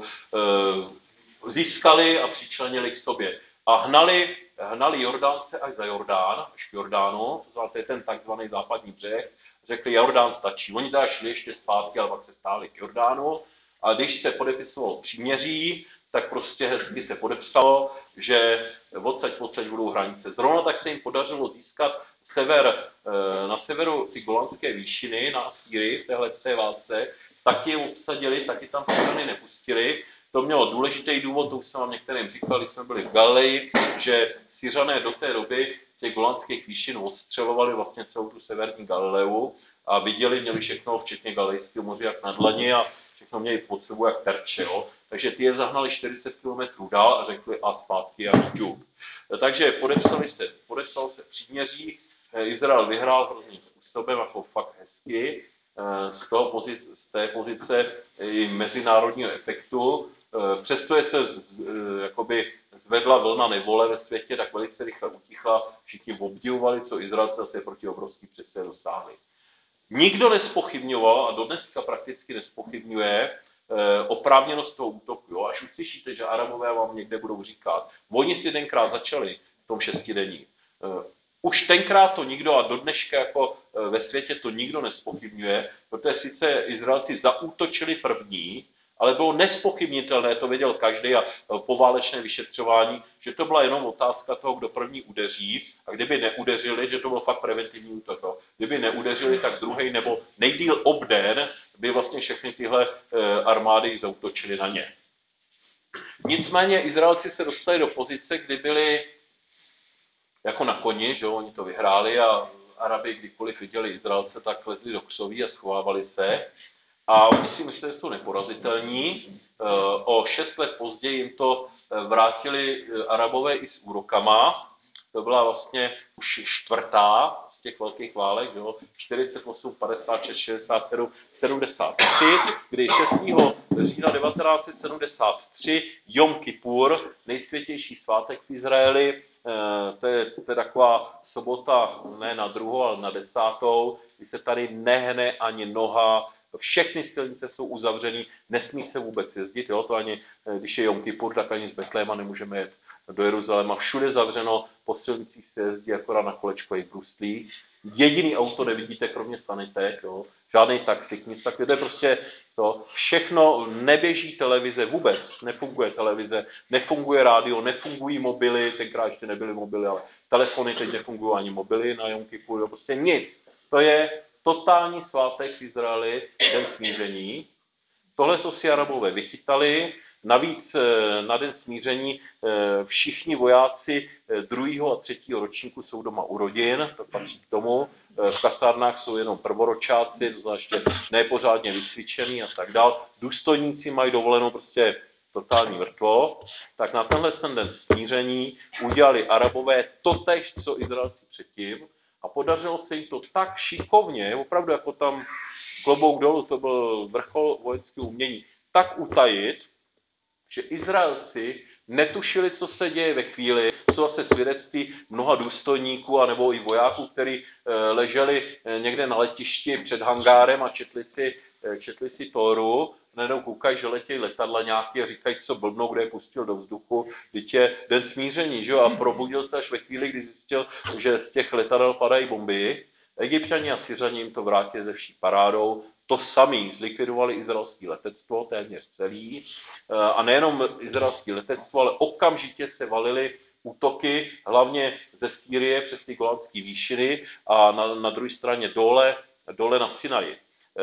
e, získali a přičlenili k sobě. A hnali, hnali Jordánce až za Jordán, až k Jordánu, to je ten takzvaný západní břeh, řekli, Jordán stačí. Oni teda šli ještě zpátky, ale pak se stáli k Jordánu. A když se podepisovalo příměří, tak prostě hezky se podepsalo, že odsaď odsaď budou hranice. Zrovna tak se jim podařilo získat sever, na severu ty Golanské výšiny na Asýrii v téhle té válce, taky je obsadili, taky tam Syřany nepustili. To mělo důležitý důvod, to už jsem vám některým říkal, když jsme byli v Galileji, že Syřané do té doby těch Golanských výšin odstřelovali vlastně celou tu severní Galileu a viděli, měli všechno, včetně Galilejského moře, jak na dlani a všechno měli pod sebou jak terče. Jo? Takže ty je zahnali čtyřicet kilometrů dál a řekli a zpátky a jdu. Takže podepsali se, podepsalo se příměří, Izrael vyhrál hrozným způsobem, jako fakt hezky, z, toho pozice, z té pozice i mezinárodního efektu. Přesto je se z, jakoby zvedla vlna nevole ve světě, tak velice rychle utichla, všichni obdivovali, co Izraelci zase proti obrovský přesně dosáhli. Nikdo nespochybňoval a dodneska prakticky nespochybňuje oprávněnost toho útoku. Jo? Až uslyšíte, že Arabové vám někde budou říkat, oni si tenkrát začali v tom šestidení. Už tenkrát to nikdo a do dneška jako ve světě to nikdo nespochybňuje, protože sice Izraelci zaútočili první, ale bylo nespochybnitelné, to věděl každý a poválečné vyšetřování, že to byla jenom otázka toho, kdo první udeří a kdyby neudeřili, že to byl fakt preventivní útok. Kdyby neudeřili, tak druhý nebo nejdýl obden by vlastně všechny tyhle armády zaútočily na ně. Nicméně Izraelci se dostali do pozice, kdy byli jako na koni, že oni to vyhráli a Arabi kdykoliv viděli Izraelce, tak lezli do křoví a schovávali se. A oni si mysleli, že jsou neporazitelní. O šest let později jim to vrátili Arabové i s úrokama. To byla vlastně už čtvrtá z těch velkých válek, jo? čtyřicet osm, padesát šest, šedesát sedm, sedmdesát tři, kdy šestého října devatenáct set sedmdesát tři Jom Kippur, nejsvětější svátek v Izraeli, to je, to je taková sobota ne na druhou, ale na desátou, kdy se tady nehne ani noha, všechny silnice jsou uzavřený, nesmí se vůbec jezdit, jo? To ani, když je Jom Kippur, tak ani z Betléma nemůžeme jet do Jeruzaléma, všude zavřeno, po silnicích se jezdí akorát na kolečkových bruslích. Jediný auto nevidíte, kromě sanitek, jo? Žádný taxik, nic takového, to je prostě to. Všechno, neběží televize, vůbec nefunguje televize, nefunguje rádio, nefungují mobily, tenkrát ještě nebyly mobily, ale telefony, teď nefungují ani mobily na Jom Kippur, jo? Prostě nic. To je totální svátek v Izraeli, den smíření. Tohle to si Arabové vychytali. Navíc na den smíření všichni vojáci druhého a třetího ročníku jsou doma u rodin, to patří k tomu. V kasárnách jsou jenom prvoročáci, to znamená ještě nepořádně vycvičený a tak dál. Důstojníci mají dovolenou prostě totální mrtvo. Tak na tenhle ten den smíření udělali Arabové totéž, co Izraelci předtím. A podařilo se jim to tak šikovně, opravdu jako tam klobouk dolů, to byl vrchol vojenského umění, tak utajit, že Izraelci netušili, co se děje ve chvíli, jsou zase svědectví mnoha důstojníků a nebo i vojáků, kteří leželi někde na letišti před hangárem a četli si, četli si Tóru, najednou koukají, že letějí letadla nějaký a říkají, co blbnou, kde je pustil do vzduchu, teď je den smíření, že jo? A probudil se až ve chvíli, kdy zjistil, že z těch letadel padají bomby. Egypťani a Syřani jim to vrátili ze vší parádou. To samý zlikvidovali izraelské letectvo, téměř celý. A nejenom izraelské letectvo, ale okamžitě se valily útoky, hlavně ze Sýrie přes ty Golanské výšiny a na, na druhé straně dole, dole na Sinaji.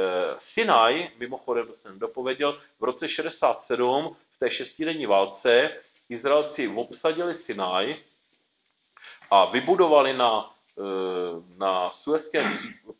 Sinaj, mimochodem, to jsem dopověděl, v roce šedesát sedm v té šestidenní válce Izraelci obsadili Sinaj a vybudovali na, na Suezském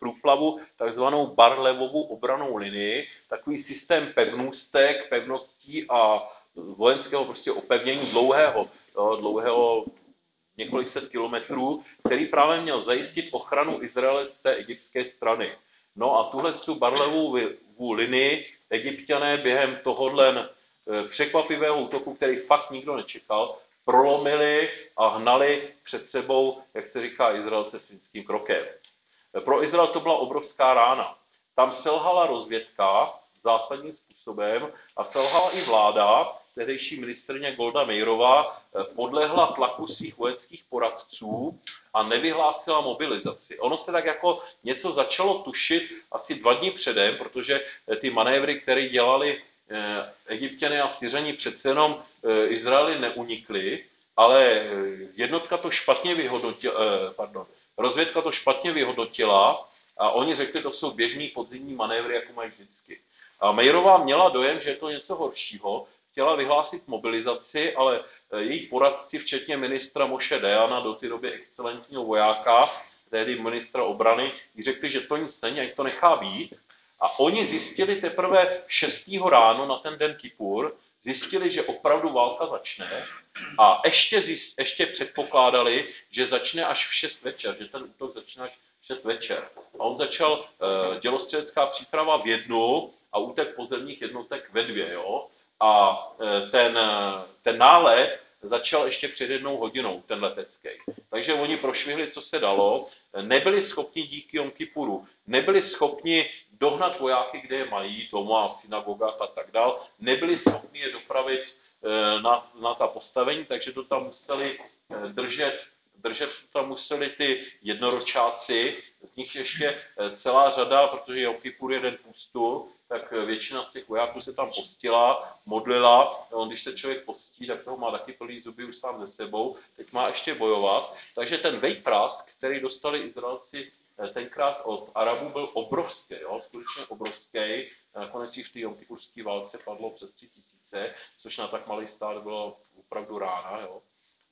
průplavu takzvanou Bar-Levovu obranou linii, takový systém pevnůstek, pevností a vojenského prostě opevnění dlouhého, jo, dlouhého několik set kilometrů, který právě měl zajistit ochranu Izraele z té egyptské strany. No a tuhle tu Bar-Levovu linii Egypťané během tohohle překvapivého útoku, který fakt nikdo nečekal, prolomili a hnali před sebou, jak se říká, Izraelce svinským krokem. Pro Izrael to byla obrovská rána. Tam selhala rozvědka zásadním způsobem a selhala i vláda. Tehdejší ministryně Golda Meirová podlehla tlaku svých vojenských poradců a nevyhlásila mobilizaci. Ono se tak jako něco začalo tušit asi dva dny předem, protože ty manévry, které dělali Egypťané a Syřani, přece jenom Izraeli neunikly, ale jednotka to špatně vyhodnotila, pardon, rozvědka to špatně vyhodnotila a oni řekli, to jsou běžný podzimní manévry, jako mají vždycky. A Meirová měla dojem, že je to něco horšího, chtěla vyhlásit mobilizaci, ale její poradci, včetně ministra Moše Dejana, do té doby excelentního vojáka, tehdy ministra obrany, jí řekli, že to nic není, ať to nechá být. A oni zjistili teprve šestého ráno na ten den Kipur, zjistili, že opravdu válka začne a ještě, zjist, ještě předpokládali, že začne až v šest večer, že ten útok začne až v šest večer. A on začal e, dělostřelecká příprava v jednu a útek pozemních jednotek ve dvě. Jo? A e, ten, ten nálet začal ještě před jednou hodinou, ten letecký. Takže oni prošvihli, co se dalo, nebyli schopni díky Jom Kipuru, nebyli schopni dohnat vojáky, kde je mají, doma, v synagogách a tak dál, nebyli schopni je dopravit na, na ta postavení, takže to tam museli držet, držet to tam museli ty jednoročáci, z nich ještě celá řada, protože Jom Kipur je den půstu, tak většina z těch vojáků se tam postila, modlila. On, když se člověk postí, tak toho má taky plný zuby už sám ze sebou. Teď má ještě bojovat. Takže ten vejprask, který dostali Izraelci tenkrát od Arabů, byl obrovský, jo? Skutečně obrovský. Nakonec i v té jomkipurské válce padlo přes tři tisíce, což na tak malý stát bylo opravdu rána. Jo?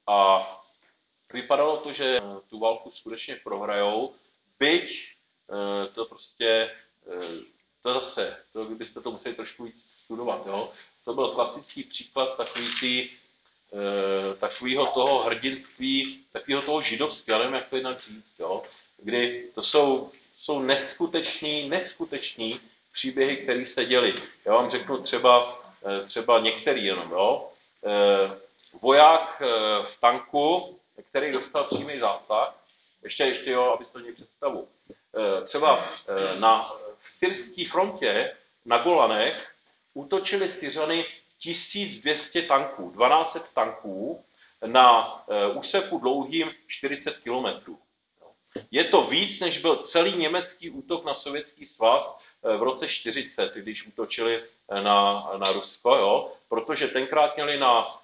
A vypadalo to, že tu válku skutečně prohrajou, byť to prostě to zase, to byste to museli trošku víc studovat, jo. To byl klasický příklad takový tý, e, takovýho toho hrdinství, takového toho židovského, nevím, jak to jinak říct, jo. Kdy to jsou, jsou neskutečný, neskutečný příběhy, které se děly. Já vám řeknu třeba, třeba některý jenom, jo. E, voják v tanku, který dostal přímý zásah, ještě, ještě jo, abyste měli představu. E, třeba na v syrské frontě na Golanech útočili Syřany tisíc dvě stě tanků, dvanáct set tanků na uh, úseku dlouhým čtyřicet kilometrů. Je to víc, než byl celý německý útok na Sovětský svaz uh, v roce čtyřicet, když útočili na, na Rusko, jo? Protože tenkrát měli na uh,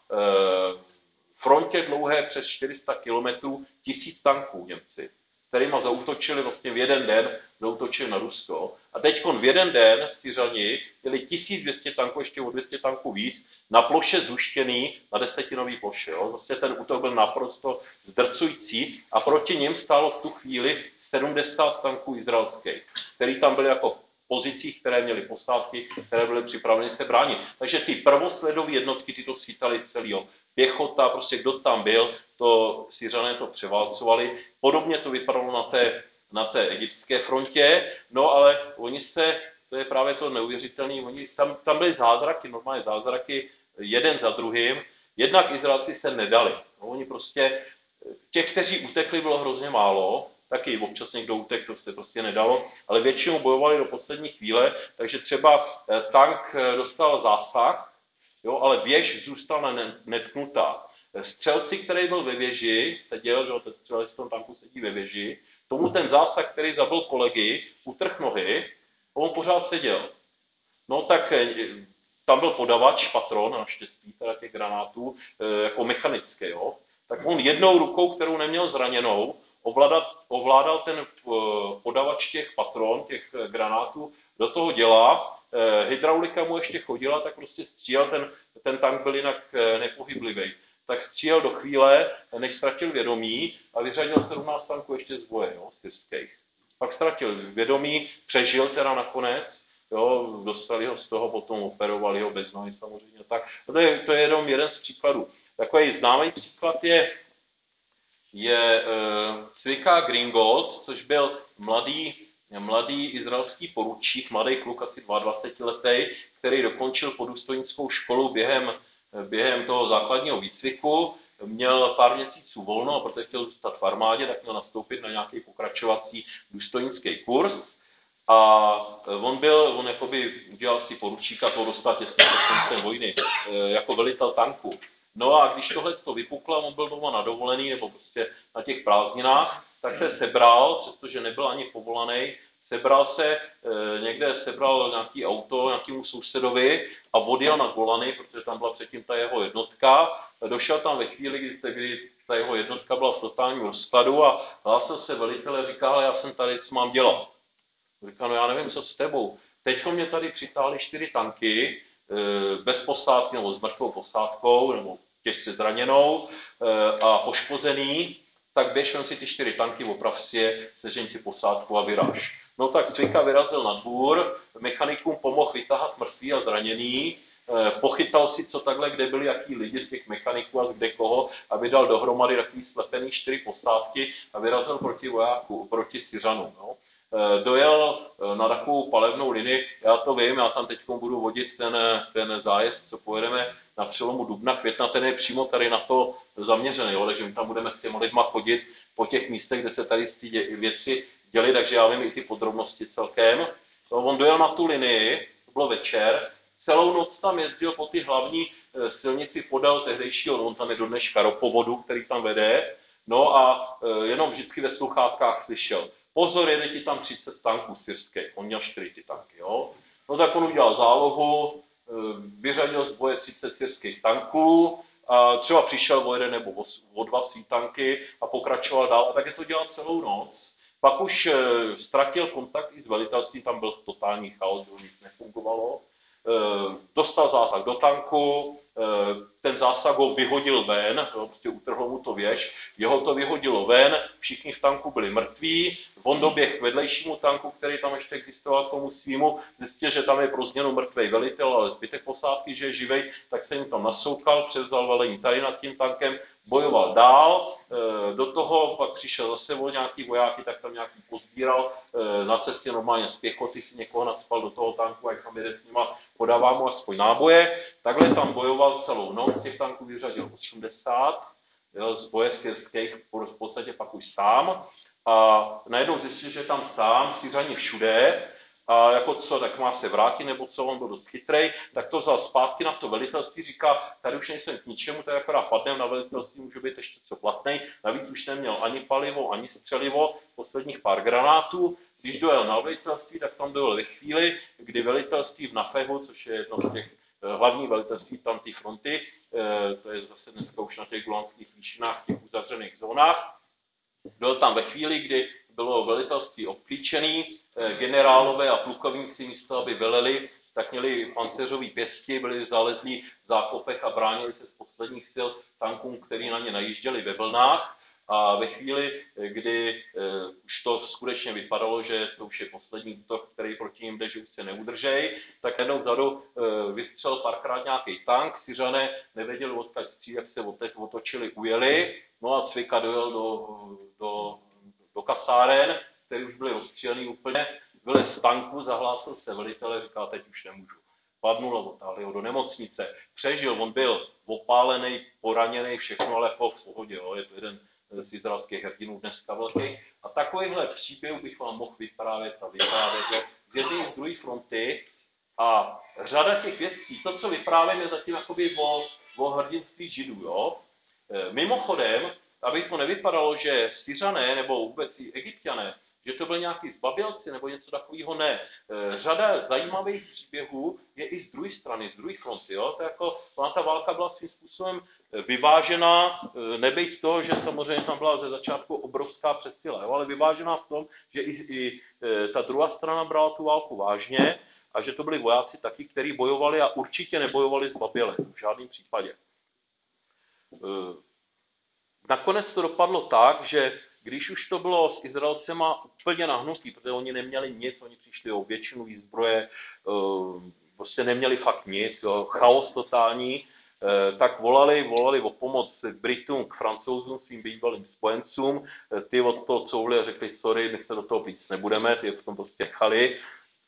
frontě dlouhé přes čtyři sta kilometrů tisíc tanků Němci, kterýma zaútočili vlastně v jeden den, zaútočili na Rusko. A teď v jeden den Syřani měli tisíc dvě stě tanků, ještě o dvě stě tanků víc, na ploše zhuštěný, na desetinový ploše. Jo. Vlastně ten útok byl naprosto zdrcující a proti něm stálo v tu chvíli sedmdesát tanků izraelských, který tam byly jako v pozicích, které měly posádky, které byly připraveny se bránit. Takže ty prvosledové jednotky, ty to svítali celý. Jo. Pěchota, prostě kdo tam byl, to Syřané to převálcovali. Podobně to vypadalo na té, na té egyptské frontě, no ale oni se, to je právě to neuvěřitelné, oni tam, tam byly zázraky, normálně zázraky, jeden za druhým. Jednak Izraelci se nedali. No, oni prostě, těch, kteří utekli, bylo hrozně málo, taky občas někdo utek, to se prostě nedalo, ale většinou bojovali do poslední chvíle, takže třeba tank dostal zásah, jo, ale věž zůstala netknutá. Střelci, který byl ve věži, seděl, že ten střelec v tom tanku sedí ve věži, tomu ten zásah, který zabil kolegy, utrh nohy, on pořád seděl. No tak tam byl podavač, patron, naštěstí, teda těch granátů, jako mechanický, jo. Tak on jednou rukou, kterou neměl zraněnou, ovládal, ovládal ten podavač těch patron, těch granátů, do toho dělá, hydraulika mu ještě chodila, tak prostě střílel, ten, ten tank byl jinak nepohyblivý. Tak střílel do chvíle, než ztratil vědomí a vyřadil sedmnáct tanků ještě z boje, jo, syrských. pak ztratil vědomí, přežil teda nakonec, jo, dostali ho z toho, potom operovali ho bez nohy samozřejmě. Tak, to je, to je jenom jeden z příkladů. Takový známý příklad je, je uh, Cvika Gringold, což byl mladý, mladý izraelský poručík, mladý kluk, asi dvacetiletý, který dokončil podůstojnickou školu během, během toho základního výcviku. Měl pár měsíců volno a protože chtěl zůstat v armádě, tak měl nastoupit na nějaký pokračovací důstojnický kurz. A on byl, on jakoby udělal si poručíka, toho dostal těsně před koncem vojny, jako velitel tanku. No a když tohle to vypuklo, on byl doma na dovolený nebo prostě na těch prázdninách, tak se sebral, přestože nebyl ani povolaný, sebral se, někde sebral nějaký auto nějakému sousedovi a odjel na Golany, protože tam byla předtím ta jeho jednotka. Došel tam ve chvíli, kdy, kdy ta jeho jednotka byla v totálním rozkladu a hlásil se velitele, říkal, já jsem tady, co mám dělat. Říkal, no já nevím, co s tebou. Teď mě tady přitáhli čtyři tanky, bez posádky nebo s mrtvou posádkou, nebo těžce zraněnou a poškozený, tak běž, vem si ty čtyři tanky, oprav si je, sežeň si posádku a vyraž. No tak Cvika vyrazil na dvůr, mechanikům pomohl vytáhat mrtvý a zraněný, pochytal si, co takhle, kde byli jaký lidi z těch mechaniků a kde koho, aby dal dohromady takový slepený čtyři posádky a vyrazil proti vojáků, proti Syřanům. No. Dojel na takovou palebnou linii, já to vím, já tam teď budu vodit ten, ten zájezd, co pojedeme na přelomu dubna, května, ten je přímo tady na to zaměřený, jo, takže my tam budeme s těmi lidma chodit po těch místech, kde se tady ty věci děly, takže já vím i ty podrobnosti celkem. No, on dojel na tu linii, to bylo večer, celou noc tam jezdil po ty hlavní silnici podél tehdejšího, on tam je do dneška ropovodu, který tam vede, no a jenom vždycky ve sluchátkách slyšel, pozor, jede ti tam třicet tanků syrských, on měl čtyři ty tanky, jo. No tak on udělal zálohu, vyřadil z boje třicet syrských tanků, a třeba přišel o jeden nebo o dva svý tanky a pokračoval dál, a tak je to dělal celou noc. Pak už ztratil kontakt i s velitelstvím, tam byl totální chaos, že nic nefungovalo. Dostal zásah do tanku, ten zásah ho vyhodil ven, prostě utrhlo mu to věž, jeho to vyhodilo ven, všichni v tanku byli mrtví, on doběh k vedlejšímu tanku, který tam ještě existoval k tomu svýmu, zjistil, že tam je pro změnu mrtvej velitel, ale zbytek posádky, že je živej, tak se jim tam nasoukal, převzal velení tady nad tím tankem, bojoval dál, do toho pak přišel zase o nějaký vojáky, tak tam nějaký pozbíral, na cestě normálně z pěchoty si někoho nacpal do toho tanku, ať tam jede s nima, podává mu aspoň náboje. Takhle tam bojoval celou noc, těch tanků vyřadil osmdesát, jo, z boje syrských v podstatě pak už sám. A najednou zjistil, že je tam sám, Syřani všude, a jako co, tak má se vrátit, nebo co, on byl dost chytrej, tak to vzal zpátky na to velitelství, říká, tady už nejsem k ničemu, tady akorát padnem na velitelství, může být ještě co platnej, navíc už neměl ani palivo, ani střelivo, posledních pár granátů. Když dojel na velitelství, tak tam byl ve chvíli, kdy velitelství v Nafehu, což je jedno z těch hlavních velitelství tam té fronty, to je zase dneska už na těch Golanských výšinách, v těch uzavřených zónách, byl tam ve chvíli, kdy bylo velitelství obklíčený, generálové a plukovníci místo, aby veleli, tak měli pancéřový pěsti, byli zalezlí v zákopech a bránili se z posledních sil tankům, který na ně najížděli ve vlnách. A ve chvíli, kdy uh, už to skutečně vypadalo, že to už je poslední útok, který proti ním jde, že už se neudržej, tak jednou vzadu uh, vystřelil párkrát nějaký tank, Syřané nevěděli odkud střílet, jak se otočili, ujeli, no a Cvika dojel do, do, do kasáren, který už byly rozstřílený úplně, vylez z tanku, zahlásil se velitele, říkal, teď už nemůžu. Padnul a otáhli ho do nemocnice. Přežil, on byl opálený, poraněný, všechno, ale jako v pohodě, jo. Je to jeden z izraelských hrdinů dneska velký. A takovýhle příběh bych vám mohl vyprávět a vyprávět z jedné i z druhé fronty. A řada těch věcí, to, co vyprávím, je zatím jakoby o, o hrdinství Židů. Jo. Mimochodem, aby to nevypadalo, že Syřané nebo vůbec i Egypťané, že to byl nějaký zbabělci nebo něco takového, ne. Řada zajímavých příběhů je i z druhé strany, z druhé fronty. Jo? To jako, ta válka byla svým způsobem vyvážená, nebejt toho, že samozřejmě tam byla ze začátku obrovská přesila, jo? Ale vyvážená v tom, že i, i ta druhá strana brala tu válku vážně a že to byli vojáci taky, kteří bojovali a určitě nebojovali zbaběle, v žádném případě. Nakonec to dopadlo tak, že když už to bylo s Izraelcema úplně nahnutý, protože oni neměli nic, oni přišli o většinu výzbroje, prostě neměli fakt nic, jo, chaos totální, tak volali, volali o pomoc k Britům, k Francouzům, svým bývalým spojencům, ty od toho couvli a řekli, sorry, my se do toho víc nebudeme, ty je potom prostě nechali.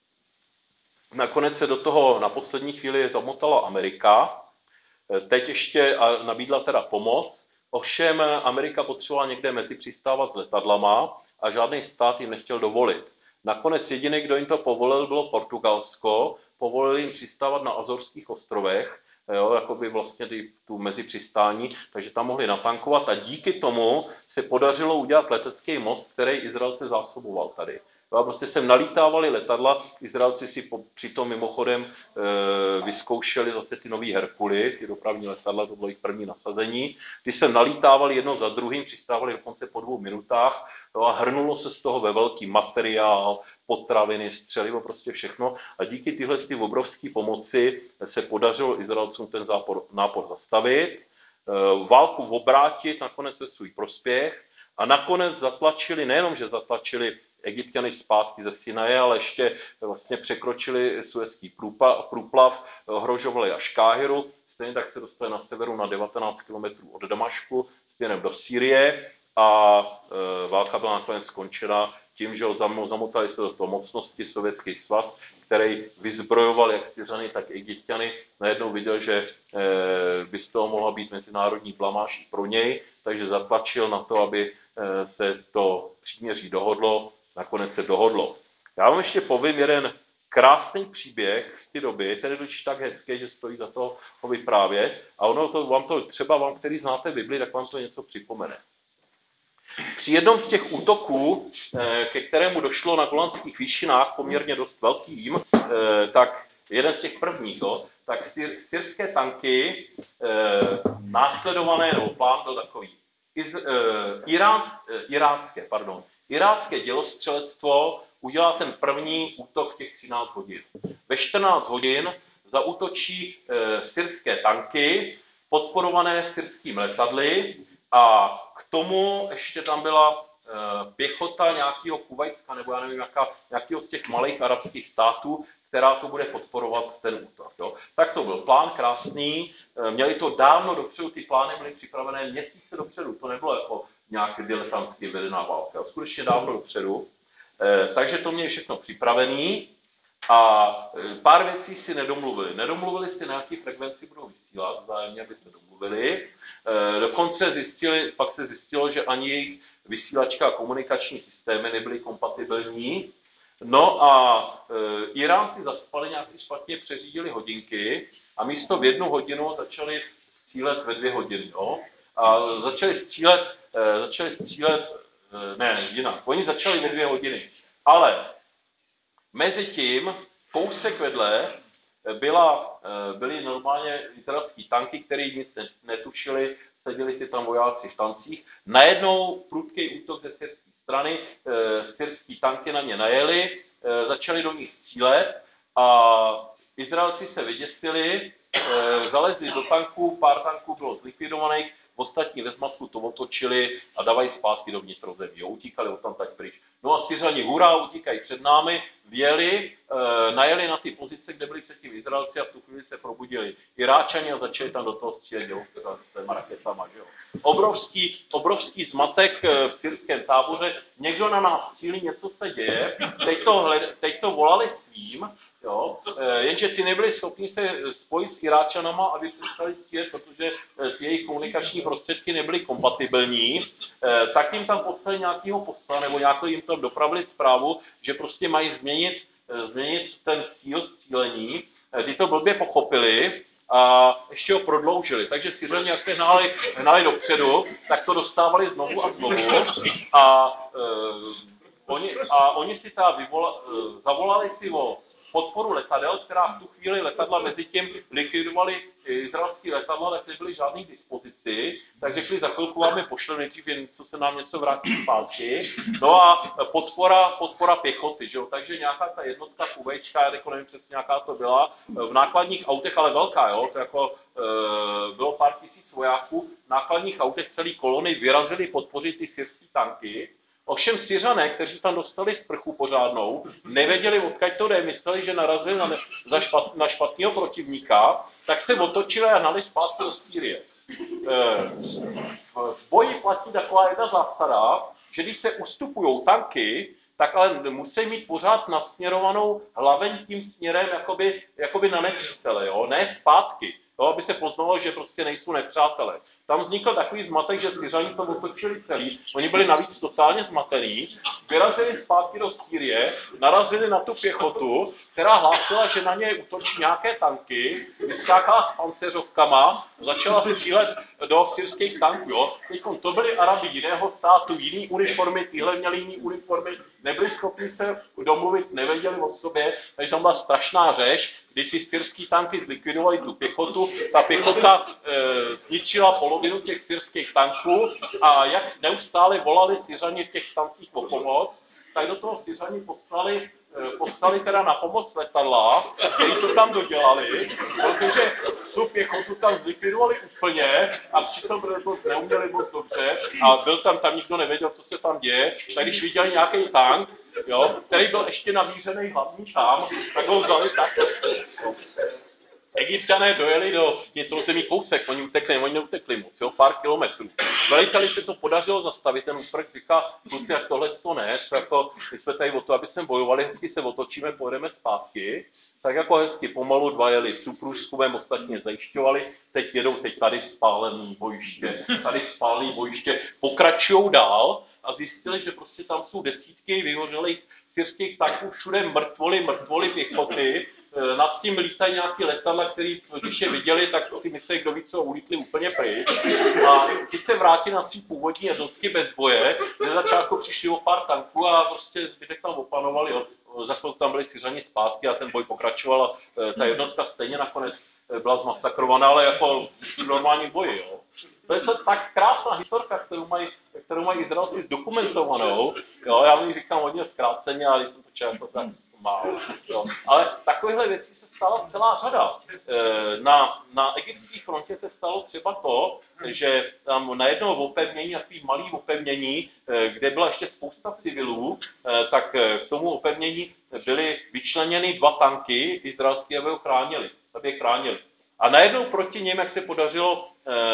Nakonec se do toho na poslední chvíli zamotala Amerika, teď ještě nabídla teda pomoc, ovšem Amerika potřebovala někde mezi přistávat s letadlama a žádný stát jim nechtěl dovolit. Nakonec jediný, kdo jim to povolil, bylo Portugalsko, povolili jim přistávat na Azorských ostrovech, jo, jakoby vlastně tu mezi přistání, takže tam mohli natankovat a díky tomu se podařilo udělat letecký most, který Izraelce zásoboval tady. A prostě sem nalítávali letadla, Izraelci si po, přitom mimochodem e, vyzkoušeli zase ty nový Herkuly, ty dopravní letadla, to bylo jejich první nasazení. Ty sem nalítávali jedno za druhým, přistávali dokonce po dvou minutách, no a hrnulo se z toho ve velký materiál, potraviny, střelivo, prostě všechno. A díky tyhle ty obrovské pomoci se podařilo Izraelcům ten zápor, nápor zastavit, e, válku obrátit nakonec ve svůj prospěch a nakonec zatlačili, nejenom, že zatlačili Egypťany zpátky ze Sinaje, ale ještě vlastně překročili Suezský průplav, ohrožovali až Káhiru, stejně tak se dostali na severu na devatenáct kilometrů od Damašku, směrem do Sýrie a e, válka byla nakonec skončena tím, že ho zamotali se do toho mocnosti Sovětský svaz, který vyzbrojoval jak Syřany, tak Egypťany. Najednou viděl, že e, by z toho mohla být mezinárodní blamáž i pro něj, takže zatlačil na to, aby e, se to příměří dohodlo. Nakonec se dohodlo. Já vám ještě povím jeden krásný příběh z té doby, ten je tak hezký, že stojí za to ho vyprávět a ono to, vám to třeba vám, který znáte Bibli, tak vám to něco připomene. Při jednom z těch útoků, ke kterému došlo na Golanských výšinách, poměrně dost velkým, tak jeden z těch prvních, jo, tak syrské tanky následované, nebo plán byl takový, Iz, Irán, irácké, pardon, Irácké dělostřelectvo udělá ten první útok v těch třináct hodin. Ve čtrnáct hodin zaútočí e, syrské tanky, podporované syrskými letadly a k tomu ještě tam byla e, pěchota nějakého Kuvajska, nebo já nevím, jaká, nějakého z těch malých arabských států, která to bude podporovat ten útok. Jo. Tak to byl plán krásný, e, měli to dávno dopředu, ty plány byly připravené měsíce dopředu, to nebylo jako nějaký diletantsky vedená válka, skutečně dávno dopředu. E, takže to měli všechno připravený a e, pár věcí si nedomluvili. Nedomluvili si, na jaký frekvenci budou vysílat, vzájemně, aby se domluvili. E, dokonce zjistili, pak se zjistilo, že ani jejich vysílačka a komunikační systémy nebyly kompatibilní. No a e, Iránci zaspali, nějak si špatně přeřídili hodinky a místo v jednu hodinu začali střílet ve dvě hodiny. Jo? A začali střílet, e, začali střílet, e, ne, jinak, oni začali ve dvě hodiny, ale mezi tím kousek vedle byla, e, byly normálně izraelský tanky, které nic netušili, seděli si tam vojáci v tancích. Najednou prudký útok ze syrské strany, e, syrský tanky na ně najeli, e, začali do nich střílet a Izraelci se vyděsili, e, zalezli do tanků, pár tanků bylo zlikvidovaných, ostatní ve zmatku to otočili a dávají zpátky do vnitrozemí. Utíkali od tam tak pryč. No a Syřani hurá, utíkají před námi, vjeli, e, najeli na ty pozice, kde byli předtím Izraelci a v tu chvíli se probudili Iráčani a začali tam do toho střílet s těma raketama. Že jo. Obrovský, obrovský zmatek v syrském táboře, někdo na nás střílí, něco se děje, teď to, hled, teď to volali svým, jo, jenže ty nebyli schopni se spojit s Iráčanama, aby přestali střílet, protože ty jejich komunikační prostředky nebyly kompatibilní, tak jim tam poslali nějakého posla, nebo nějakou jim tam dopravili zprávu, že prostě mají změnit, změnit ten cíl střílení. Ty to blbě pochopili a ještě ho prodloužili. Takže Syřani, jak se hnali, hnali dopředu, tak to dostávali znovu a znovu. A, uh, oni, a oni si ta vyvola, uh, zavolali si o podporu letadel, která v tu chvíli letadla mezi tím likvidovali izraelský letadla, tak nebyly žádný dispozici, tak řekli, za chvilku vám je pošleme, nejdřív jen, co se nám něco vrátí zpátky. No a podpora, podpora pěchoty, že jo? Takže nějaká ta jednotka Kuvajčka, já jako nevím přesně, jaká to byla, v nákladních autech, ale velká, jo? To jako e, bylo pár tisíc vojáků v nákladních autech celý kolony vyrazili podpořit ty syrský tanky. Ovšem Syřané, kteří tam dostali sprchu pořádnou, nevěděli, odkud to jde, mysleli, že narazili na, za špat, na špatného protivníka, tak se otočili a hnali zpátky do Sýrie. V boji platí taková jedna zásada, že když se ustupují tanky, tak ale musí mít pořád nasměrovanou hlaveň tím směrem jakoby, jakoby na nepřítele, jo? Ne zpátky, jo? Aby se poznalo, že prostě nejsou nepřátelé. Tam vznikl takový zmatek, že Syřani to otočili celý, oni byli navíc totálně zmatení, vyrazili zpátky do Sýrie, narazili na tu pěchotu, která hlásila, že na ně útočí nějaké tanky, vyskákala s pancéřovkama, začala střílet do syrských tanků. Jo. Teďkon to byli Arabi jiného státu, jiný uniformy, tyhle měli jiný uniformy, nebyli schopni se domluvit, nevěděli o sobě, takže tam byla strašná řeš, kdy ty syrský tanky zlikvidovali tu pěchotu, ta pěchota e, zničila polovinu těch syrských tanků a jak neustále volali Syřani v těch tancích o pomoc, tak do toho Syřani poslali, e, poslali teda na pomoc letadla, kteří to tam dodělali, protože tu pěchotu tam zlikvidovali úplně a přitom to neuměli moc dobře a byl tam, tam nikdo nevěděl, co se tam děje, tak když viděli nějaký tank, jo, který byl ještě navířený hlavní tam, tak ho vzali tak. Egypťané dojeli do vnitrozemí kousek, oni utekli, oni neutekli moc, jo, pár kilometrů. Veliteli se to podařilo zastavit, ten úprk říká, kluci, jak tohle to ne, to jako, my jsme tady o to, aby jsme bojovali, hezky se otočíme, pojedeme zpátky, tak jako hezky pomalu dva jeli s průzkumem, ostatně zajišťovali, teď jedou teď tady spálený bojiště, tady spálený bojiště, pokračují dál a zjistili, že prostě tam jsou desítky vyhořelých syrských tanků, všude mrtvoly, mrtvoly pěchoty, nad tím lítají nějaký letadla, který, když je viděli, tak si mysleli, kdo ví co, ulítli úplně pryč. A ti se vrátili na svý původní jednotky bez boje, ze začátku přišli o pár tanků a prostě zbytek tam opanovali. Jo. Za chvilku tam byli Syřani zpátky a ten boj pokračoval a ta jednotka stejně nakonec byla zmasakrovaná, ale jako v normálním boji. Jo. To je tak krásná historka, kterou mají, kterou mají Izraelci zdokumentovanou. Jo, já mi říkám hodně zkráceně, ale když jsem to četl, tak málo. Jo. Ale takovéhle věcí se stala celá řada. Na, na egyptské frontě se stalo třeba to, že tam najednou v opevnění, takový malý opevnění, kde byla ještě spousta civilů, tak k tomu opevnění byly vyčleněny dva tanky izraelské, aby ho chránili. Aby je chránili. A najednou proti něm, jak se podařilo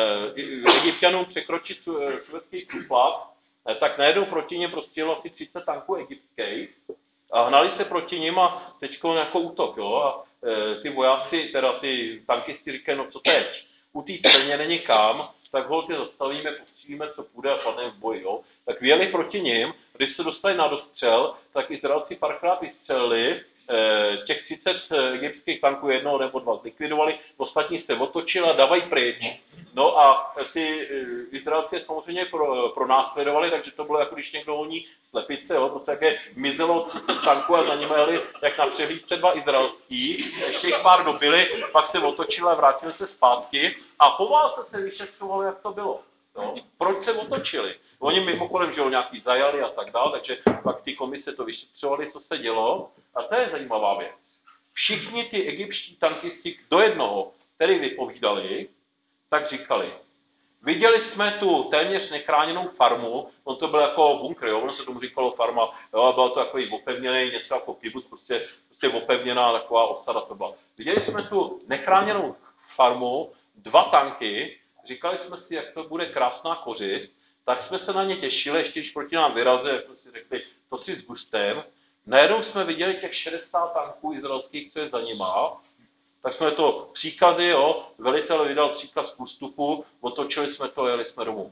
eh, Egypťanům překročit Suezský průplav, eh, tak najednou proti něm prostě jelo asi třicet tanků egyptských a hnali se proti ním a teďko jako útok, jo, a eh, ty vojáci, teda ty tankisti říkají, no co teď, u té stejně není kam, tak ho ty zastavíme, postřílíme, co půjde a padneme v boji, jo. Tak vyjeli proti ním, když se dostali na dostřel, tak Izraelci párkrát vystřelili, těch třicet egyptských tanků jednoho nebo dva zlikvidovali, ostatní se otočili a dávají pryč. No a ty Izraelci samozřejmě pro, pronásledovali, takže to bylo jako když někdo honí slepice, jo, prostě také mizelo třicet tanků a za nimi jeli jak na přehlídce dva izraelský, ještě jich pár dobili, pak se otočili a vrátili se zpátky a po válce se vyšetřovalo, jak to bylo. No. Proč se otočili? Oni mimochodem, že ho nějaký zajali a tak dále, takže pak ty komise to vyšetřovali, co se dělo. A to je zajímavá věc. Všichni ty egyptští tankisti do jednoho, který vypovídali, tak říkali, viděli jsme tu téměř nechráněnou farmu, on to byl jako bunkr, jo, ono se tomu říkalo farma, jo, bylo to takový opevněný, něco jako kibuc, prostě, prostě opevněná taková osada to byla. Viděli jsme tu nechráněnou farmu, dva tanky, říkali jsme si, jak to bude krásná kořist, tak jsme se na ně těšili, ještě když proti nám vyrazili, jak jsme si řekli, to si s gustem. Najednou jsme viděli těch šedesát tanků izraelských, co je za nima, tak jsme to příkazy, jo, velitel vydal příkaz k ústupu, otočili jsme to a jeli jsme domů.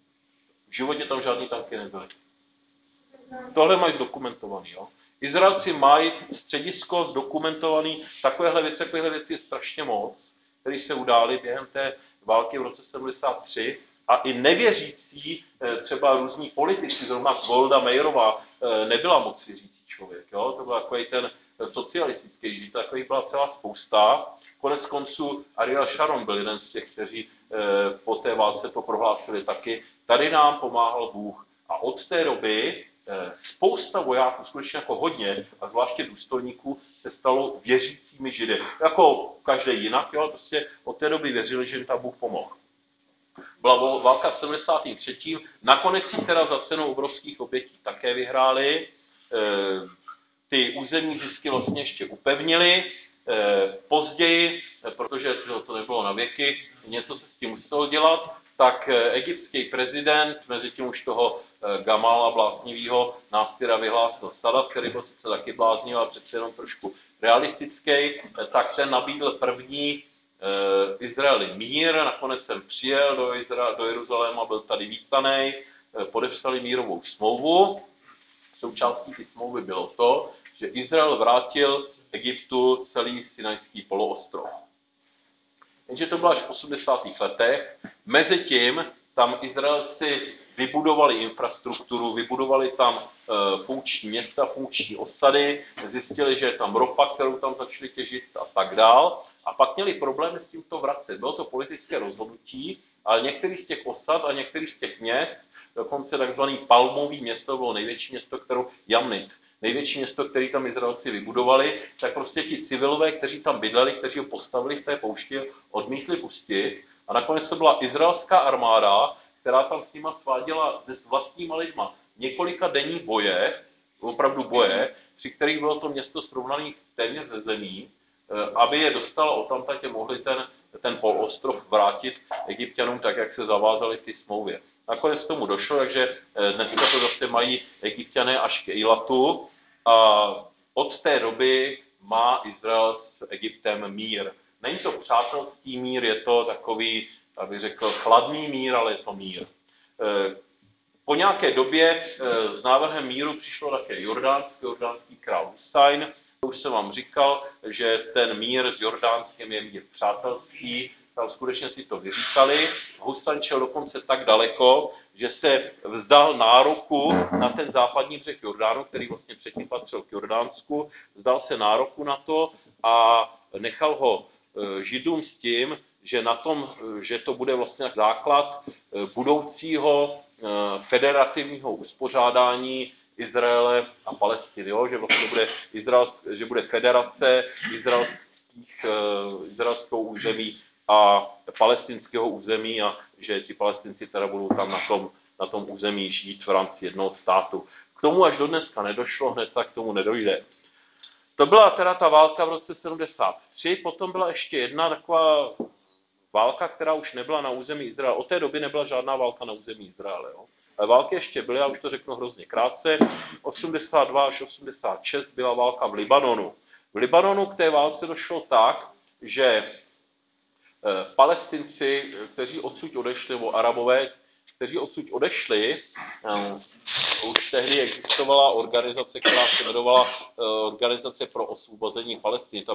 V životě tam žádný tanky nebyly. Tohle mají zdokumentovaný, jo. Izraelci mají středisko zdokumentovaný, takovéhle věci, takovéhle věci je strašně moc, které se udály během té války v roce sedmdesát tři a i nevěřící, třeba různí politici, zrovna Golda Meirová, nebyla moc věřící člověk, jo? To byl takový ten socialistický žít, takových byla celá spousta. Konec konců Ariel Sharon byl jeden z těch, kteří po té válce to prohlásili taky. Tady nám pomáhal Bůh. A od té doby spousta vojáků, skutečně jako hodně, a zvláště důstojníků, se stalo věřícími Židy. Jako každý jinak, jo, prostě od té doby věřili, že jim tam Bůh pomohl. byla válka v sedmdesátém třetím Nakonec ji teda za cenu obrovských obětí také vyhráli. Ty územní zisky vlastně ještě upevnili. Později, protože to nebylo na věky, něco se s tím muselo dělat, tak egyptský prezident, mezi tím už toho Gamala bláznivýho, nás teda vyhlásil Sadat, který byl sice taky bláznivý, ale přece jenom trošku realistický, tak ten nabídl první Izraeli mír, nakonec jsem přijel do, Izra- do Jeruzaléma, byl tady vítaný, podepsali mírovou smlouvu. Součástí té smlouvy bylo to, že Izrael vrátil Egyptu celý Sinajský poloostrov. Jenže to bylo až v osmdesátých letech. Mezitím tam Izraelci vybudovali infrastrukturu, vybudovali tam uh, funkční města, funkční osady, zjistili, že je tam ropa, kterou tam začali těžit a tak dál. A pak měli problémy s tím to vracet. Bylo to politické rozhodnutí, ale některý z těch osad a některý z těch měst, dokonce takzvaný palmový město, bylo největší město, kterou Jamnit, největší město, které tam Izraelci vybudovali, tak prostě ti civilové, kteří tam bydleli, kteří ho postavili v té poušti, odmítli pustit. A nakonec to byla izraelská armáda, která tam s nima sváděla s vlastníma lidma několika denní boje, opravdu boje, při kterých bylo to město srovnané téměř ze zemí, aby je dostala odtamtud, mohli ten, ten poloostrov vrátit Egypťanům tak, jak se zavázali v té smlouvě. Nakonec tomu došlo, takže dneska to zase mají Egypťané až k Eilatu a od té doby má Izrael s Egyptem mír. Není to přátelský mír, je to takový, abych řekl, chladný mír, ale je to mír. Po nějaké době s návrhem míru přišlo také Jordánsko, jordánský král Husajn. Už jsem vám říkal, že ten mír s Jordánskem je mír přátelský, tam skutečně si to vyříkali. Husajn šel dokonce tak daleko, že se vzdal nároku na ten západní břeh Jordánu, který vlastně předtím patřil k Jordánsku, vzdal se nároku na to a nechal ho Židům s tím, že, na tom, že to bude vlastně základ budoucího federativního uspořádání Izraele a Palestiny, jo? Že vlastně bude, Izrael, že bude federace izraelských, izraelského území a palestinského území a že ti Palestinci teda budou tam na tom, na tom území žít v rámci jednoho státu. K tomu až do dneska nedošlo, hned tak k tomu nedojde. To byla teda ta válka v roce sedmdesát tři, potom byla ještě jedna taková válka, která už nebyla na území Izraele. Od té doby nebyla žádná válka na území Izraele. Jo? Ale války ještě byly, já už to řeknu hrozně krátce. osmdesát dva až osmdesát šest byla válka v Libanonu. V Libanonu k té válce došlo tak, že Palestinci, kteří odsud odešli, nebo Arabové, kteří odsud odešli, už tehdy existovala organizace, která se jmenovala Organizace pro osvobození Palestiny. Ta